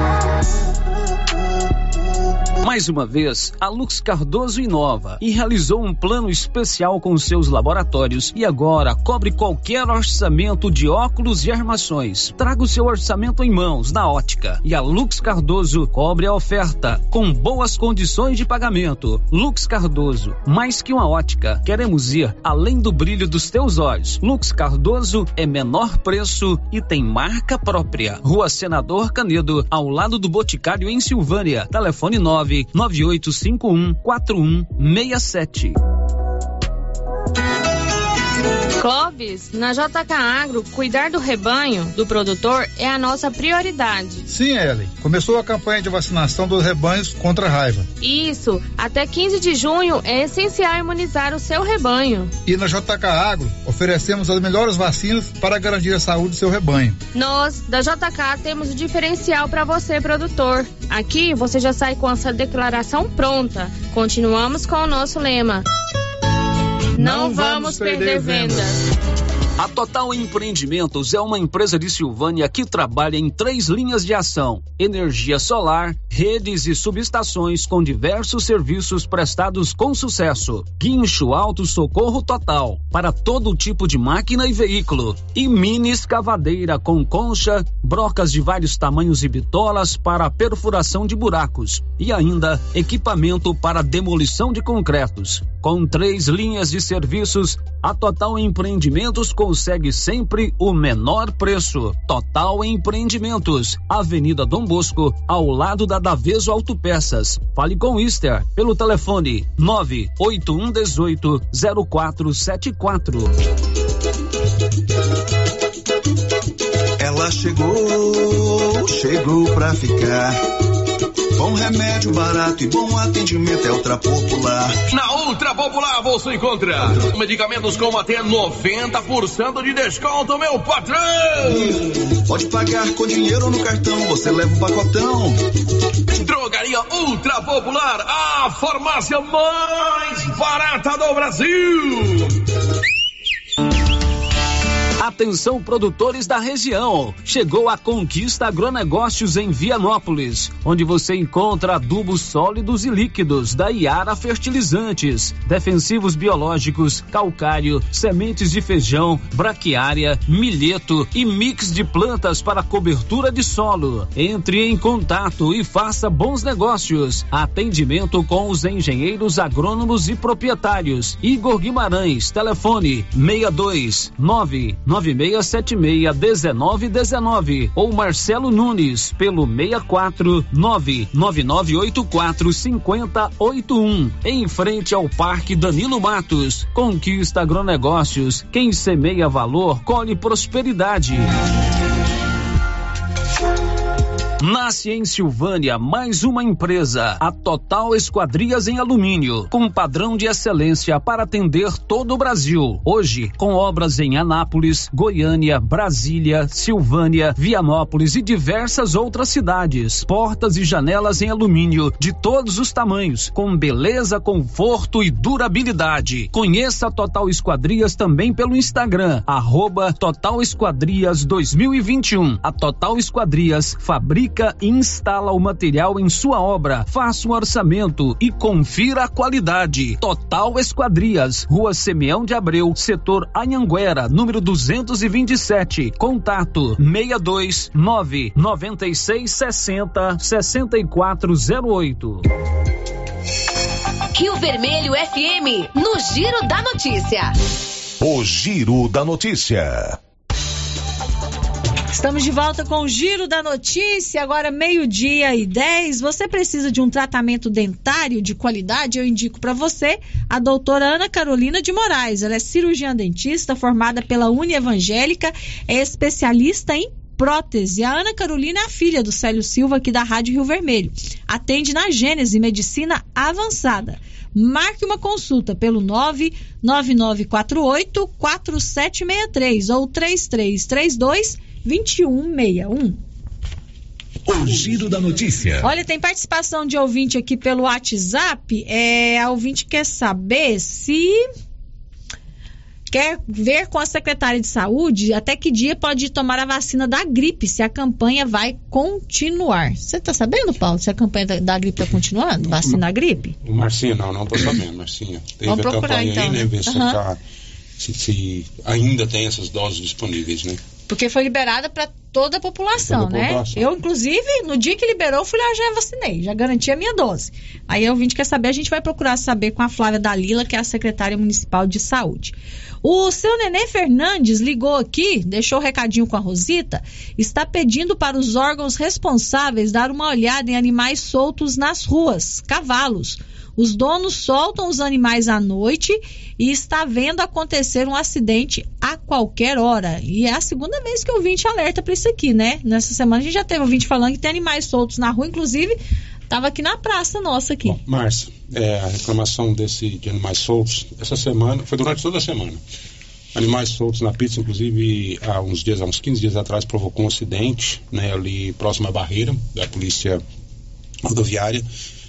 Mais uma vez, a Lux Cardoso inova e realizou um plano especial com seus laboratórios e agora cobre qualquer orçamento de óculos e armações. Traga o seu orçamento em mãos na ótica e a Lux Cardoso cobre a oferta com boas condições de pagamento. Lux Cardoso, mais que uma ótica, queremos ir além do brilho dos teus olhos. Lux Cardoso é menor preço e tem marca própria. Rua Senador Canedo, ao lado do Boticário em Silvânia. Telefone nove nove oito cinco um quatro um seis sete. Clóvis, na J K Agro, cuidar do rebanho do produtor é a nossa prioridade. Sim, Ellen. Começou a campanha de vacinação dos rebanhos contra a raiva. Isso, até quinze de junho é essencial imunizar o seu rebanho. E na J K Agro, oferecemos as melhores vacinas para garantir a saúde do seu rebanho. Nós, da J K, temos o diferencial para você, produtor. Aqui você já sai com essa declaração pronta. Continuamos com o nosso lema. Não, Não vamos perder, perder vendas. vendas. A Total Empreendimentos é uma empresa de Silvânia que trabalha em três linhas de ação: energia solar, redes e subestações com diversos serviços prestados com sucesso. Guincho Auto Socorro Total para todo tipo de máquina e veículo. E mini escavadeira com concha, brocas de vários tamanhos e bitolas para perfuração de buracos. E ainda equipamento para demolição de concretos. Com três linhas de serviços, a Total Empreendimentos consegue sempre o menor preço. Total Empreendimentos, Avenida Dom Bosco, ao lado da Daveso Autopeças. Fale com Ister pelo telefone nove oito um um oito zero quatro sete quatro. Ela chegou, chegou pra ficar. Bom remédio, barato e bom atendimento é Ultra Popular. Na Ultra Popular você encontra medicamentos com até noventa por cento de desconto, meu patrão! Pode pagar com dinheiro ou no cartão, você leva um pacotão. Drogaria Ultra Popular, a farmácia mais barata do Brasil! Atenção, produtores da região, chegou a Conquista Agronegócios em Vianópolis, onde você encontra adubos sólidos e líquidos da Iara Fertilizantes, defensivos biológicos, calcário, sementes de feijão, braquiária, milheto e mix de plantas para cobertura de solo. Entre em contato e faça bons negócios. Atendimento com os engenheiros agrônomos e proprietários. Igor Guimarães, telefone seis dois nove nove seis sete seis um nove um nove ou Marcelo Nunes pelo seis quatro nove nove nove oito quatro cinco zero oito um, em frente ao Parque Danilo Matos. Conquista Agronegócios, quem semeia valor colhe prosperidade. Nasce em Silvânia mais uma empresa, a Total Esquadrias em Alumínio, com padrão de excelência para atender todo o Brasil. Hoje, com obras em Anápolis, Goiânia, Brasília, Silvânia, Vianópolis e diversas outras cidades. Portas e janelas em alumínio de todos os tamanhos, com beleza, conforto e durabilidade. Conheça a Total Esquadrias também pelo Instagram, arroba Total Esquadrias dois mil e vinte e um. A Total Esquadrias fabrica e instala o material em sua obra. Faça um orçamento e confira a qualidade. Total Esquadrias, Rua Simeão de Abreu, setor Anhanguera, número duzentos e vinte e sete. Contato seis dois nove nove seis seis zero seis quatro zero oito. Rio Vermelho F M, no Giro da Notícia. O Giro da Notícia. Estamos de volta com o Giro da Notícia, agora meio-dia e dez. Você precisa de um tratamento dentário de qualidade? Eu indico para você a doutora Ana Carolina de Moraes. Ela é cirurgiã dentista, formada pela Uni Evangélica, é especialista em prótese. A Ana Carolina é a filha do Célio Silva, aqui da Rádio Rio Vermelho. Atende na Gênese Medicina Avançada. Marque uma consulta pelo nove nove nove quatro oito quatro sete seis três ou três três três dois dois um seis um. O Giro da Notícia. Olha, tem participação de ouvinte aqui pelo WhatsApp. É, a ouvinte quer saber se quer ver com a secretária de saúde até que dia pode tomar a vacina da gripe, se a campanha vai continuar. Você está sabendo, Paulo, se a campanha da, da gripe está continuando? Vacina da gripe? Marcinha, não, não estou sabendo, Marcinha. Teve Vamos a procurar campanha então, aí, né? né? Ver se, Uhum. tá, se, se ainda tem essas doses disponíveis, né? Porque foi liberada para toda a população, Toda a né? população. Eu, inclusive, no dia que liberou, eu fui lá, já vacinei, já garanti a minha dose. Aí o ouvinte quer saber, a gente vai procurar saber com a Flávia Dalila, que é a secretária municipal de saúde. O seu Nenê Fernandes ligou aqui, deixou o recadinho com a Rosita, está pedindo para os órgãos responsáveis dar uma olhada em animais soltos nas ruas, cavalos. Os donos soltam os animais à noite e está vendo acontecer um acidente a qualquer hora. E é a segunda vez que o ouvinte alerta para isso aqui, né? Nessa semana a gente já teve ouvinte falando que tem animais soltos na rua, inclusive estava aqui na praça nossa aqui. Bom, Márcia, é, a reclamação desse, de animais soltos, essa semana, foi durante toda a semana. Animais soltos na pista, inclusive, há uns dias, há uns quinze dias atrás, provocou um acidente, né, ali próximo à barreira da polícia rodoviária.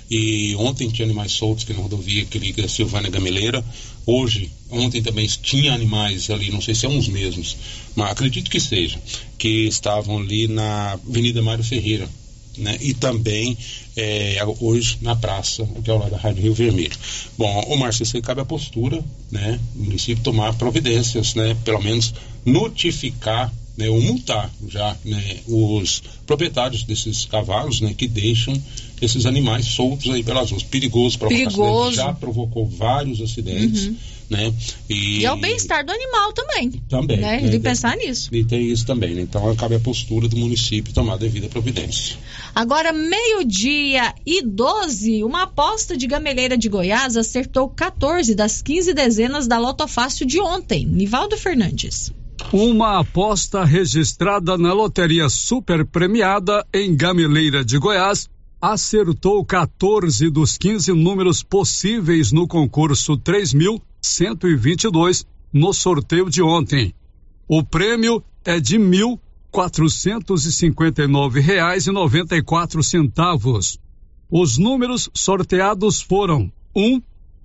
E ontem tinha animais soltos aqui na rodovia que liga Silvânia Gameleira. Hoje, ontem também tinha animais ali, não sei se são os mesmos, mas acredito que seja, que estavam ali na Avenida Mário Ferreira, né? E também é, hoje na praça, que é ao lado da Rádio Rio Vermelho. Bom, ô Márcio, isso aí cabe a postura, né? O município tomar providências, né? Pelo menos notificar, né, ou multar já, né, os proprietários desses cavalos, né, que deixam esses animais soltos aí pelas ruas. Perigoso, provocar acidentes, já provocou vários acidentes, uhum. né? E, e é o bem-estar do animal também. Também. Né? né? Tem que pensar nisso. E tem isso também, né? Então cabe a postura do município tomar a devida providência. Agora, meio-dia e doze, uma aposta de Gameleira de Goiás acertou quatorze das quinze dezenas da Loto Fácil de ontem. Nivaldo Fernandes. Uma aposta registrada na Loteria Super Premiada em Gameleira de Goiás acertou quatorze dos quinze números possíveis no concurso três mil cento e vinte e dois no sorteio de ontem. O prêmio é de mil quatrocentos e cinquenta e nove reais e noventa e quatro centavos. Os números sorteados foram um,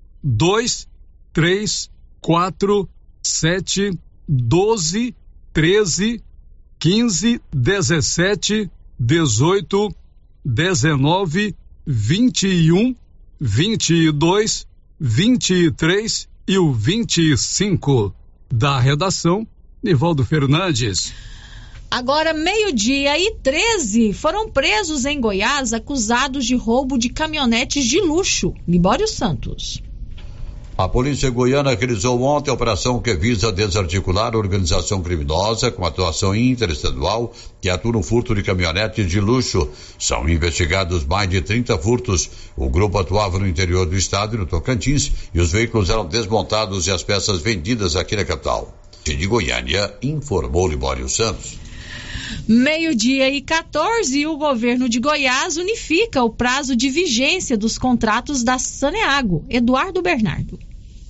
dois, três, quatro, sete, doze, treze, quinze, dezessete, dezoito, dezenove, vinte e um, vinte e dois, vinte e três e o vinte e cinco. Da redação, Nivaldo Fernandes. Agora, meio-dia e treze, foram presos em Goiás acusados de roubo de caminhonetes de luxo. Libório Santos. A polícia goiana realizou ontem a operação que visa desarticular a organização criminosa com atuação interestadual que atua no furto de caminhonetes de luxo. São investigados mais de trinta furtos. O grupo atuava no interior do estado e no Tocantins e os veículos eram desmontados e as peças vendidas aqui na capital. De Goiânia, informou Libório Santos. Meio-dia e quatorze, o governo de Goiás unifica o prazo de vigência dos contratos da Saneago. Eduardo Bernardo.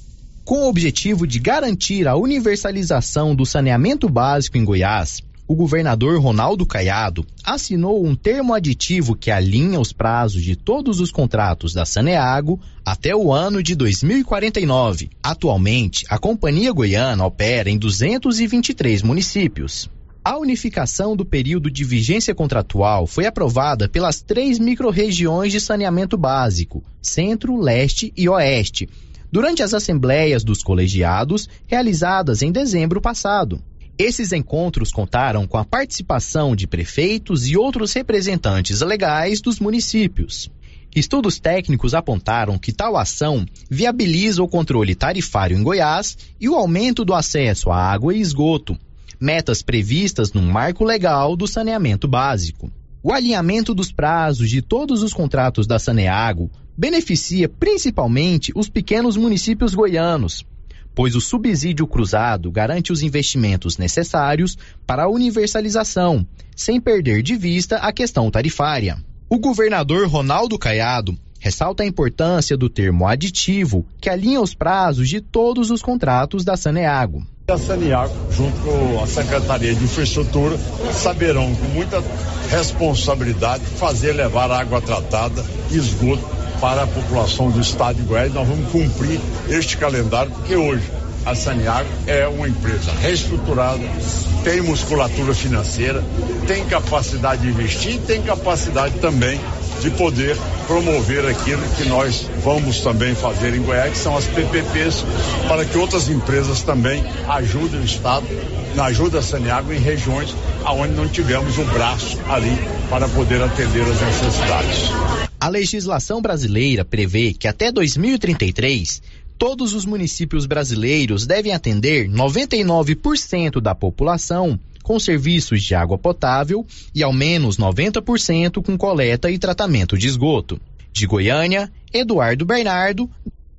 Com o objetivo de garantir a universalização do saneamento básico em Goiás, o governador Ronaldo Caiado assinou um termo aditivo que alinha os prazos de todos os contratos da Saneago até o ano de dois mil e quarenta e nove. Atualmente, a Companhia Goiana opera em duzentos e vinte e três municípios. A unificação do período de vigência contratual foi aprovada pelas três microrregiões de saneamento básico, Centro, Leste e Oeste, durante as assembleias dos colegiados realizadas em dezembro passado. Esses encontros contaram com a participação de prefeitos e outros representantes legais dos municípios. Estudos técnicos apontaram que tal ação viabiliza o controle tarifário em Goiás e o aumento do acesso à água e esgoto, metas previstas no marco legal do saneamento básico. O alinhamento dos prazos de todos os contratos da Saneago beneficia principalmente os pequenos municípios goianos, pois o subsídio cruzado garante os investimentos necessários para a universalização, sem perder de vista a questão tarifária. O governador Ronaldo Caiado ressalta a importância do termo aditivo, que alinha os prazos de todos os contratos da Saneago. A Saneago, junto com a Secretaria de Infraestrutura, saberão com muita responsabilidade fazer levar água tratada e esgoto para a população do estado de Goiás. Nós vamos cumprir este calendário, porque hoje a Saneago é uma empresa reestruturada, tem musculatura financeira, tem capacidade de investir e tem capacidade também de poder promover aquilo que nós vamos também fazer em Goiás, que são as P P Ps, para que outras empresas também ajudem o estado, ajudem a Saneago em regiões onde não tivemos o braço ali para poder atender as necessidades. A legislação brasileira prevê que até dois mil e trinta e três, todos os municípios brasileiros devem atender noventa e nove por cento da população com serviços de água potável e ao menos noventa por cento com coleta e tratamento de esgoto. De Goiânia, Eduardo Bernardo.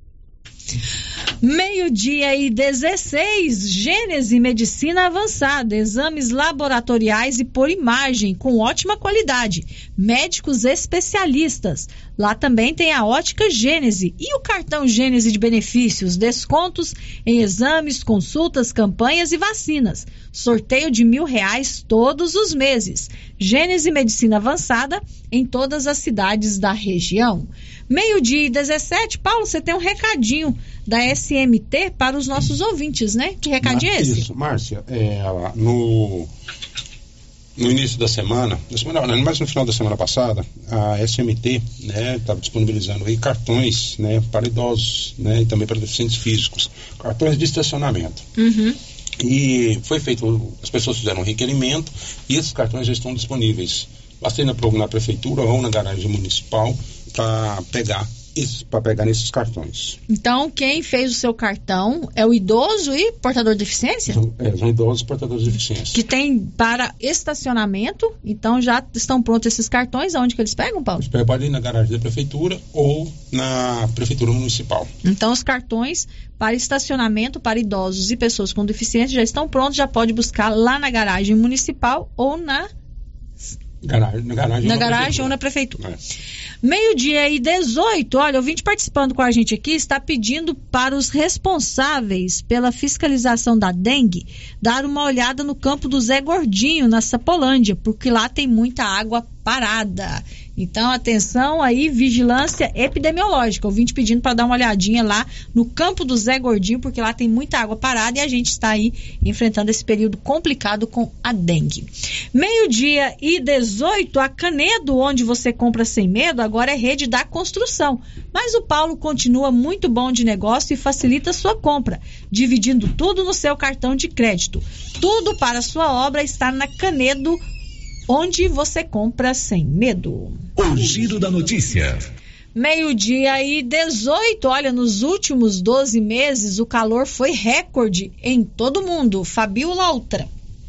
Meio-dia e dezesseis, Gênese Medicina Avançada, exames laboratoriais e por imagem, com ótima qualidade, médicos especialistas. Lá também tem a Ótica Gênese e o cartão Gênese de benefícios, descontos em exames, consultas, campanhas e vacinas. Sorteio de mil reais todos os meses. Gênese Medicina Avançada em todas as cidades da região. Meio-dia e dezessete, Paulo, você tem um recadinho da S M T para os nossos ouvintes, né? Que recadinho é esse? Isso, Márcia, é, no, no início da semana, na semana, não, mas no final da semana passada, a S M T, né, estava disponibilizando aí cartões, né, para idosos, né, e também para deficientes físicos, cartões de estacionamento. Uhum. E foi feito, as pessoas fizeram um requerimento e esses cartões já estão disponíveis. Basta ir na, na prefeitura ou na garagem municipal para pegar para pegar nesses cartões. Então, quem fez o seu cartão é o idoso e portador de deficiência? São, é, são idosos e portadores de deficiência. Que tem para estacionamento, então já estão prontos esses cartões. Aonde que eles pegam, Paulo? Eles pegam ali na garagem da prefeitura ou na prefeitura municipal. Então, os cartões para estacionamento para idosos e pessoas com deficiência já estão prontos, já pode buscar lá na garagem municipal ou na Garagem, na garagem, na ou, na garagem ou na prefeitura. É. Meio-dia e dezoito, olha, o ouvinte participando com a gente aqui está pedindo para os responsáveis pela fiscalização da dengue dar uma olhada no campo do Zé Gordinho, na Sapolândia, porque lá tem muita água parada. Então, atenção aí, vigilância epidemiológica. O ouvinte pedindo para dar uma olhadinha lá no campo do Zé Gordinho, porque lá tem muita água parada e a gente está aí enfrentando esse período complicado com a dengue. Meio-dia e dezoito, a Canedo, onde você compra sem medo, agora é rede da construção. Mas o Paulo continua muito bom de negócio e facilita a sua compra, dividindo tudo no seu cartão de crédito. Tudo para a sua obra está na Canedo, onde você compra sem medo. O Giro da Notícia. Meio-dia e dezoito, olha, nos últimos doze meses o calor foi recorde em todo o mundo. Fabiola Lautra.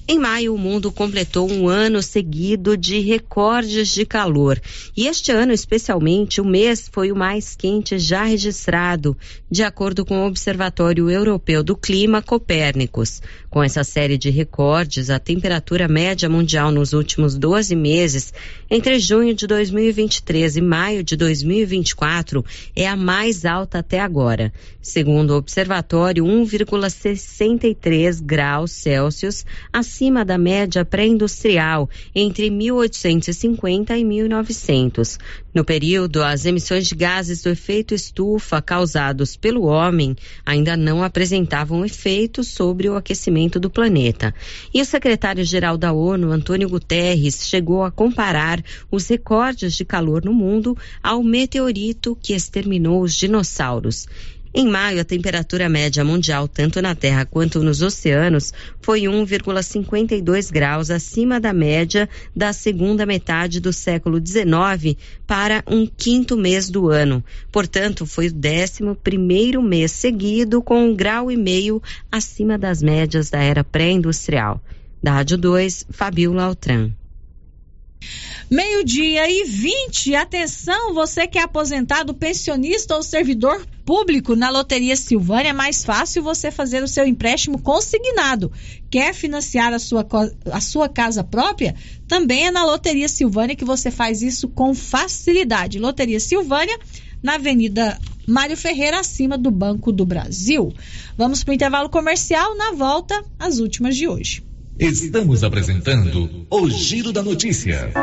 Em maio, o mundo completou um ano seguido de recordes de calor. E este ano, especialmente, o mês foi o mais quente já registrado, de acordo com o Observatório Europeu do Clima, Copérnicos. Com essa série de recordes, a temperatura média mundial nos últimos doze meses, entre junho de dois mil e vinte e três e maio de dois mil e vinte e quatro, é a mais alta até agora. Segundo o observatório, um vírgula sessenta e três graus Celsius acima da média pré-industrial entre mil oitocentos e cinquenta e mil e novecentos. No período, as emissões de gases do efeito estufa causados pelo homem ainda não apresentavam efeito sobre o aquecimento do planeta. E o secretário-geral da ONU, Antônio Guterres, chegou a comparar os recordes de calor no mundo ao meteorito que exterminou os dinossauros. Em maio, a temperatura média mundial, tanto na Terra quanto nos oceanos, foi um vírgula cinquenta e dois graus acima da média da segunda metade do século dezenove para um quinto mês do ano. Portanto, foi o décimo primeiro mês seguido com um grau e meio acima das médias da era pré-industrial. Da Rádio dois, Fabiola Altran. Meio-dia e vinte, atenção, você que é aposentado, pensionista ou servidor público, na Loteria Silvânia é mais fácil você fazer o seu empréstimo consignado. Quer financiar a sua, a sua casa própria? Também é na Loteria Silvânia que você faz isso com facilidade. Loteria Silvânia, na Avenida Mário Ferreira, acima do Banco do Brasil. Vamos para o intervalo comercial, na volta, as últimas de hoje. Estamos apresentando o Giro da Notícia.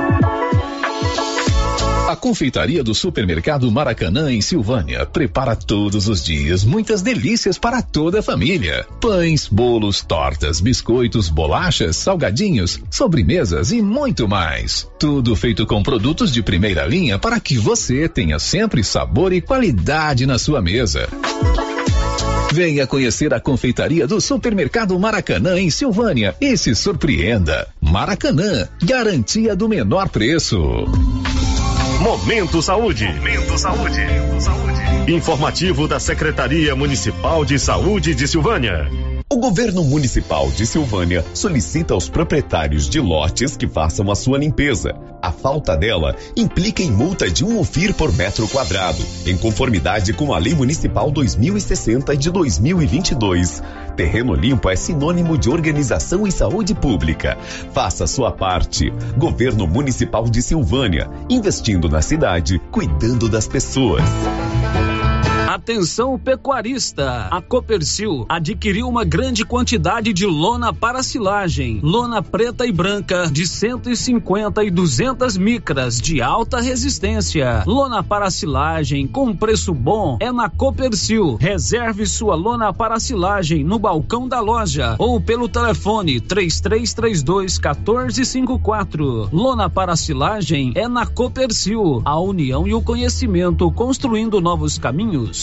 A confeitaria do Supermercado Maracanã, em Silvânia, prepara todos os dias muitas delícias para toda a família. Pães, bolos, tortas, biscoitos, bolachas, salgadinhos, sobremesas e muito mais. Tudo feito com produtos de primeira linha para que você tenha sempre sabor e qualidade na sua mesa. Venha conhecer a confeitaria do Supermercado Maracanã, em Silvânia, e se surpreenda. Maracanã, garantia do menor preço. Momento Saúde. Momento Saúde. Informativo da Secretaria Municipal de Saúde de Silvânia. O governo municipal de Silvânia solicita aos proprietários de lotes que façam a sua limpeza. A falta dela implica em multa de um ofir por metro quadrado, em conformidade com a Lei Municipal dois mil e sessenta de dois mil e vinte e dois. Terreno limpo é sinônimo de organização e saúde pública. Faça a sua parte. Governo Municipal de Silvânia, investindo na cidade, cuidando das pessoas. Atenção pecuarista, a Copercil adquiriu uma grande quantidade de lona para silagem, lona preta e branca de cento e cinquenta e duzentas micras de alta resistência. Lona para silagem com preço bom é na Copercil. Reserve sua lona para silagem no balcão da loja ou pelo telefone três três três dois, um quatro cinco quatro. Lona para silagem é na Copercil, a união e o conhecimento construindo novos caminhos.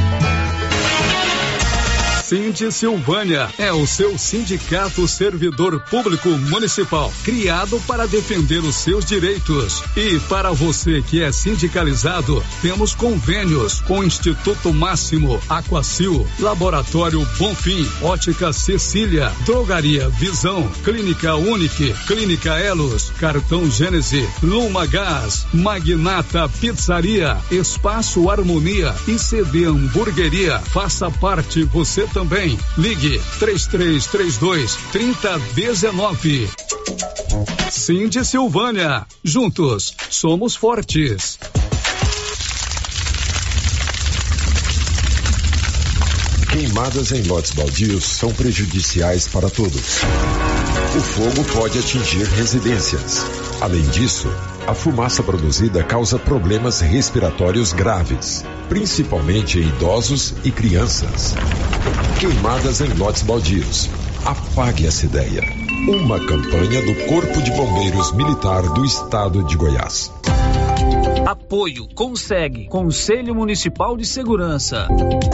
Sindi Silvânia é o seu sindicato servidor público municipal, criado para defender os seus direitos. E para você que é sindicalizado, temos convênios com o Instituto Máximo, Aquacil, Laboratório Bonfim, Ótica Cecília, Drogaria Visão, Clínica Unique, Clínica Elos, Cartão Gênese, Luma Gás, Magnata Pizzaria, Espaço Harmonia e C D Hamburgueria. Faça parte você também. Ligue três três três dois, três zero um nove. Sindi Silvânia. Juntos somos fortes. Queimadas em lotes baldios são prejudiciais para todos. O fogo pode atingir residências. Além disso, a fumaça produzida causa problemas respiratórios graves, principalmente em idosos e crianças. Queimadas em lotes baldios. Apague essa ideia. Uma campanha do Corpo de Bombeiros Militar do Estado de Goiás. Apoio Consegue, Conselho Municipal de Segurança.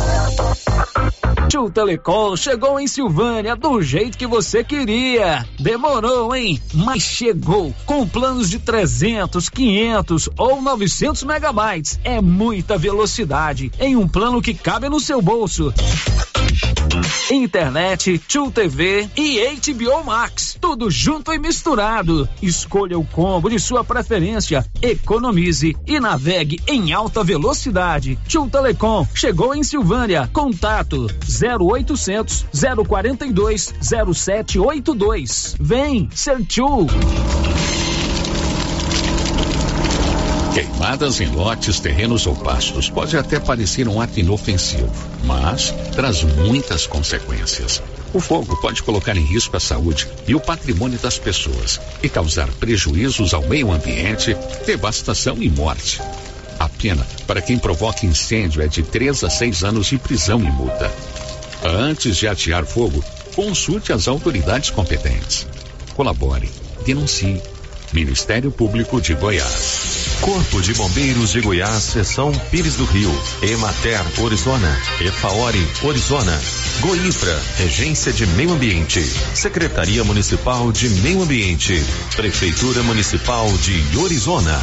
Tio Telecom chegou em Silvânia do jeito que você queria. Demorou, hein? Mas chegou com planos de trezentos, quinhentos ou novecentos megabytes. É muita velocidade em um plano que cabe no seu bolso. Internet, True T V e H B O Max, tudo junto e misturado. Escolha o combo de sua preferência, economize e navegue em alta velocidade. True Telecom chegou em Silvânia. Contato zero oitocentos, zero quarenta e dois, zero sete oito dois. Vem ser True. Queimadas em lotes, terrenos ou pastos pode até parecer um ato inofensivo, mas traz muitas consequências. O fogo pode colocar em risco a saúde e o patrimônio das pessoas e causar prejuízos ao meio ambiente, devastação e morte. A pena para quem provoca incêndio é de três a seis anos de prisão e multa. Antes de atear fogo, consulte as autoridades competentes. Colabore, denuncie. Ministério Público de Goiás. Corpo de Bombeiros de Goiás, Seção Pires do Rio, Emater, Orizona, Efaori, Orizona, Goinfra, Regência de Meio Ambiente, Secretaria Municipal de Meio Ambiente, Prefeitura Municipal de Orizona.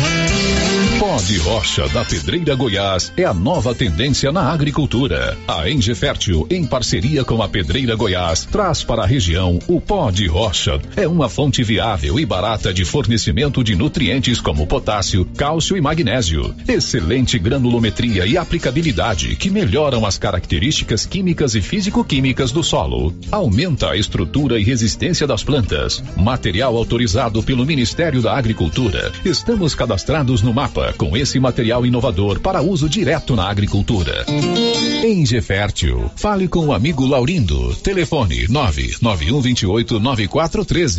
Pó de rocha da Pedreira Goiás é a nova tendência na agricultura. A Engefértil, em parceria com a Pedreira Goiás, traz para a região o pó de rocha. É uma fonte viável e barata de fornecimento de nutrientes como potássio, cálcio e magnésio. Excelente granulometria e aplicabilidade que melhoram as características químicas e físico-químicas do solo. Aumenta a estrutura e resistência das plantas. Material autorizado pelo Ministério da Agricultura. Estamos cadastrados no mapa com esse material inovador para uso direto na agricultura. Engefértil. Fale com o amigo Laurindo. Telefone nove nove um dois oito nove quatro um três.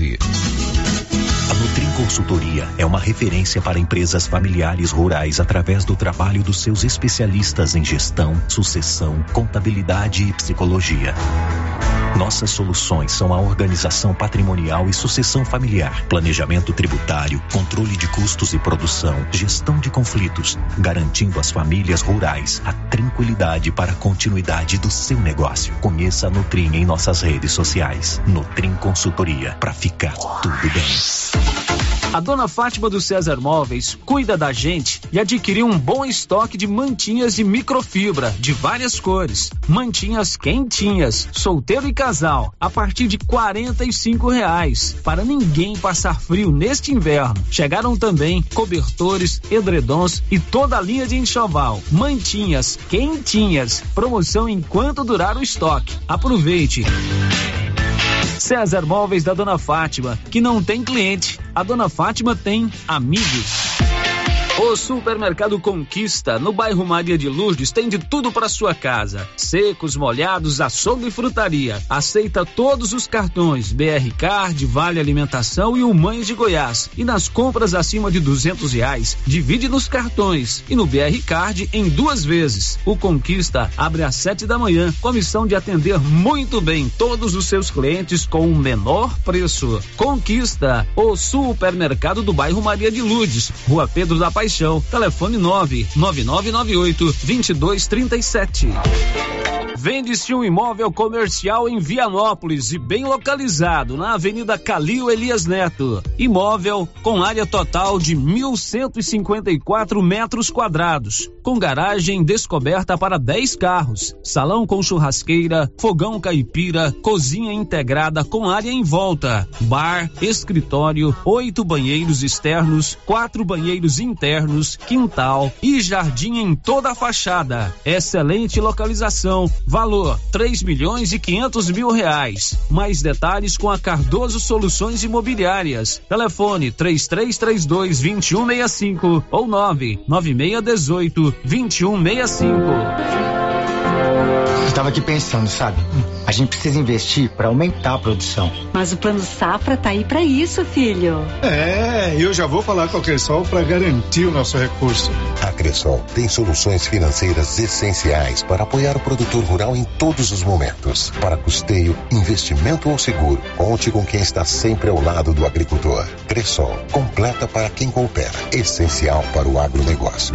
A Nutrim Consultoria é uma referência para empresas familiares rurais através do trabalho dos seus especialistas em gestão, sucessão, contabilidade e psicologia. Nossas soluções são a organização patrimonial e sucessão familiar, planejamento tributário, controle de custos e produção, gestão de conflitos, garantindo às famílias rurais a tranquilidade para a continuidade do seu negócio. Conheça a Nutrim em nossas redes sociais. Nutrim Consultoria, para ficar tudo bem. A dona Fátima do César Móveis cuida da gente e adquiriu um bom estoque de mantinhas de microfibra de várias cores. Mantinhas quentinhas, solteiro e casal, a partir de quarenta e cinco reais, para ninguém passar frio neste inverno. Chegaram também cobertores, edredons e toda a linha de enxoval. Mantinhas quentinhas, promoção enquanto durar o estoque. Aproveite! César Móveis da Dona Fátima, que não tem cliente, a Dona Fátima tem amigos. O Supermercado Conquista, no bairro Maria de Lourdes, tem de tudo para sua casa. Secos, molhados, açougue e frutaria. Aceita todos os cartões, B R Card, Vale Alimentação e o Mães de Goiás. E nas compras acima de duzentos reais, divide nos cartões e no B R Card em duas vezes. O Conquista abre às sete da manhã, com a missão de atender muito bem todos os seus clientes com o menor preço. Conquista, o Supermercado do bairro Maria de Lourdes, Rua Pedro da Paixão, telefone nove nove nove nove oito dois dois três sete. Vende-se um imóvel comercial em Vianópolis e bem localizado, na Avenida Calil Elias Neto. Imóvel com área total de mil cento e cinquenta e quatro metros quadrados, com garagem descoberta para dez carros, salão com churrasqueira, fogão caipira, cozinha integrada com área em volta, bar, escritório, oito banheiros externos, quatro banheiros internos, quintal e jardim em toda a fachada. Excelente localização. Valor três milhões e quinhentos mil reais. Mais detalhes com a Cardoso Soluções Imobiliárias. Telefone três três três dois, dois um seis cinco ou nove nove seis um oito, dois um seis cinco. Eu tava aqui pensando, sabe? A gente precisa investir para aumentar a produção. Mas o Plano Safra tá aí para isso, filho. É, eu já vou falar com a Cressol para garantir o nosso recurso. A Cressol tem soluções financeiras essenciais para apoiar o produtor rural em todos os momentos. Para custeio, investimento ou seguro, conte com quem está sempre ao lado do agricultor. Cressol, completa para quem coopera, essencial para o agronegócio.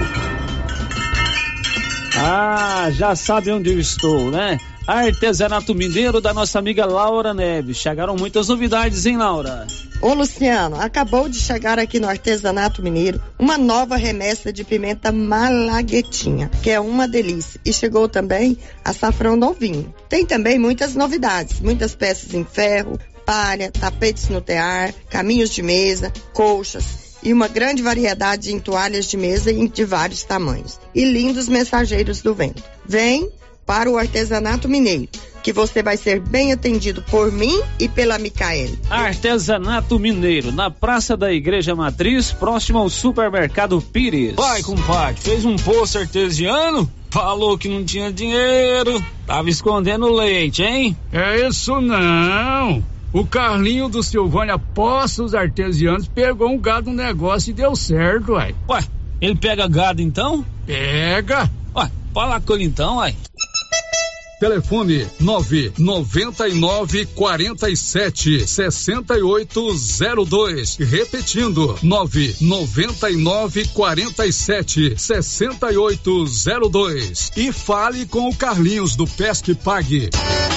Ah, já sabe onde eu estou, né? Artesanato Mineiro da nossa amiga Laura Neves. Chegaram muitas novidades, hein, Laura? Ô Luciano, acabou de chegar aqui no Artesanato Mineiro uma nova remessa de pimenta malaguetinha, que é uma delícia. E chegou também açafrão novinho. Tem também muitas novidades, muitas peças em ferro, palha, tapetes no tear, caminhos de mesa, colchas e uma grande variedade em toalhas de mesa de vários tamanhos. E lindos mensageiros do vento. Vem para o Artesanato Mineiro, que você vai ser bem atendido por mim e pela Micaele. Artesanato Mineiro, na Praça da Igreja Matriz, próximo ao Supermercado Pires. Vai, compadre, fez um poço artesiano? Falou que não tinha dinheiro, tava escondendo leite, hein? É isso não. O Carlinho do Silvânia Poços Artesianos pegou um gado no negócio e deu certo, uai. Ué, ele pega gado então? Pega. Ué, fala com ele então, uai. Telefone nove nove nove quatro sete seis oito zero dois. Repetindo, nove nove nove quatro sete seis oito zero dois. E fale com o Carlinhos do Pesque Pague.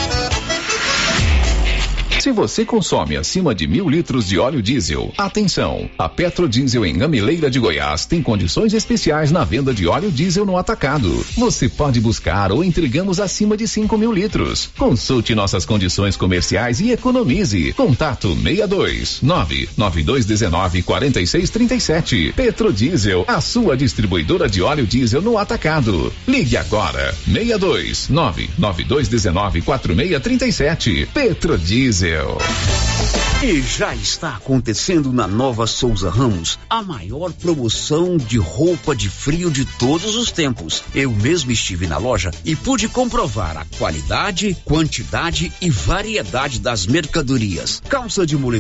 Se você consome acima de mil litros de óleo diesel, atenção! A Petrodiesel em Gameleira de Goiás tem condições especiais na venda de óleo diesel no atacado. Você pode buscar ou entregamos acima de cinco mil litros. Consulte nossas condições comerciais e economize. Contato seis dois nove nove dois um nove quatro seis três sete. Petrodiesel, a sua distribuidora de óleo diesel no atacado. Ligue agora, seis dois nove nove dois um nove quatro seis três sete. Petrodiesel. E já está acontecendo na Nova Souza Ramos a maior promoção de roupa de frio de todos os tempos. Eu mesmo estive na loja e pude comprovar a qualidade, quantidade e variedade das mercadorias. Calça de moletom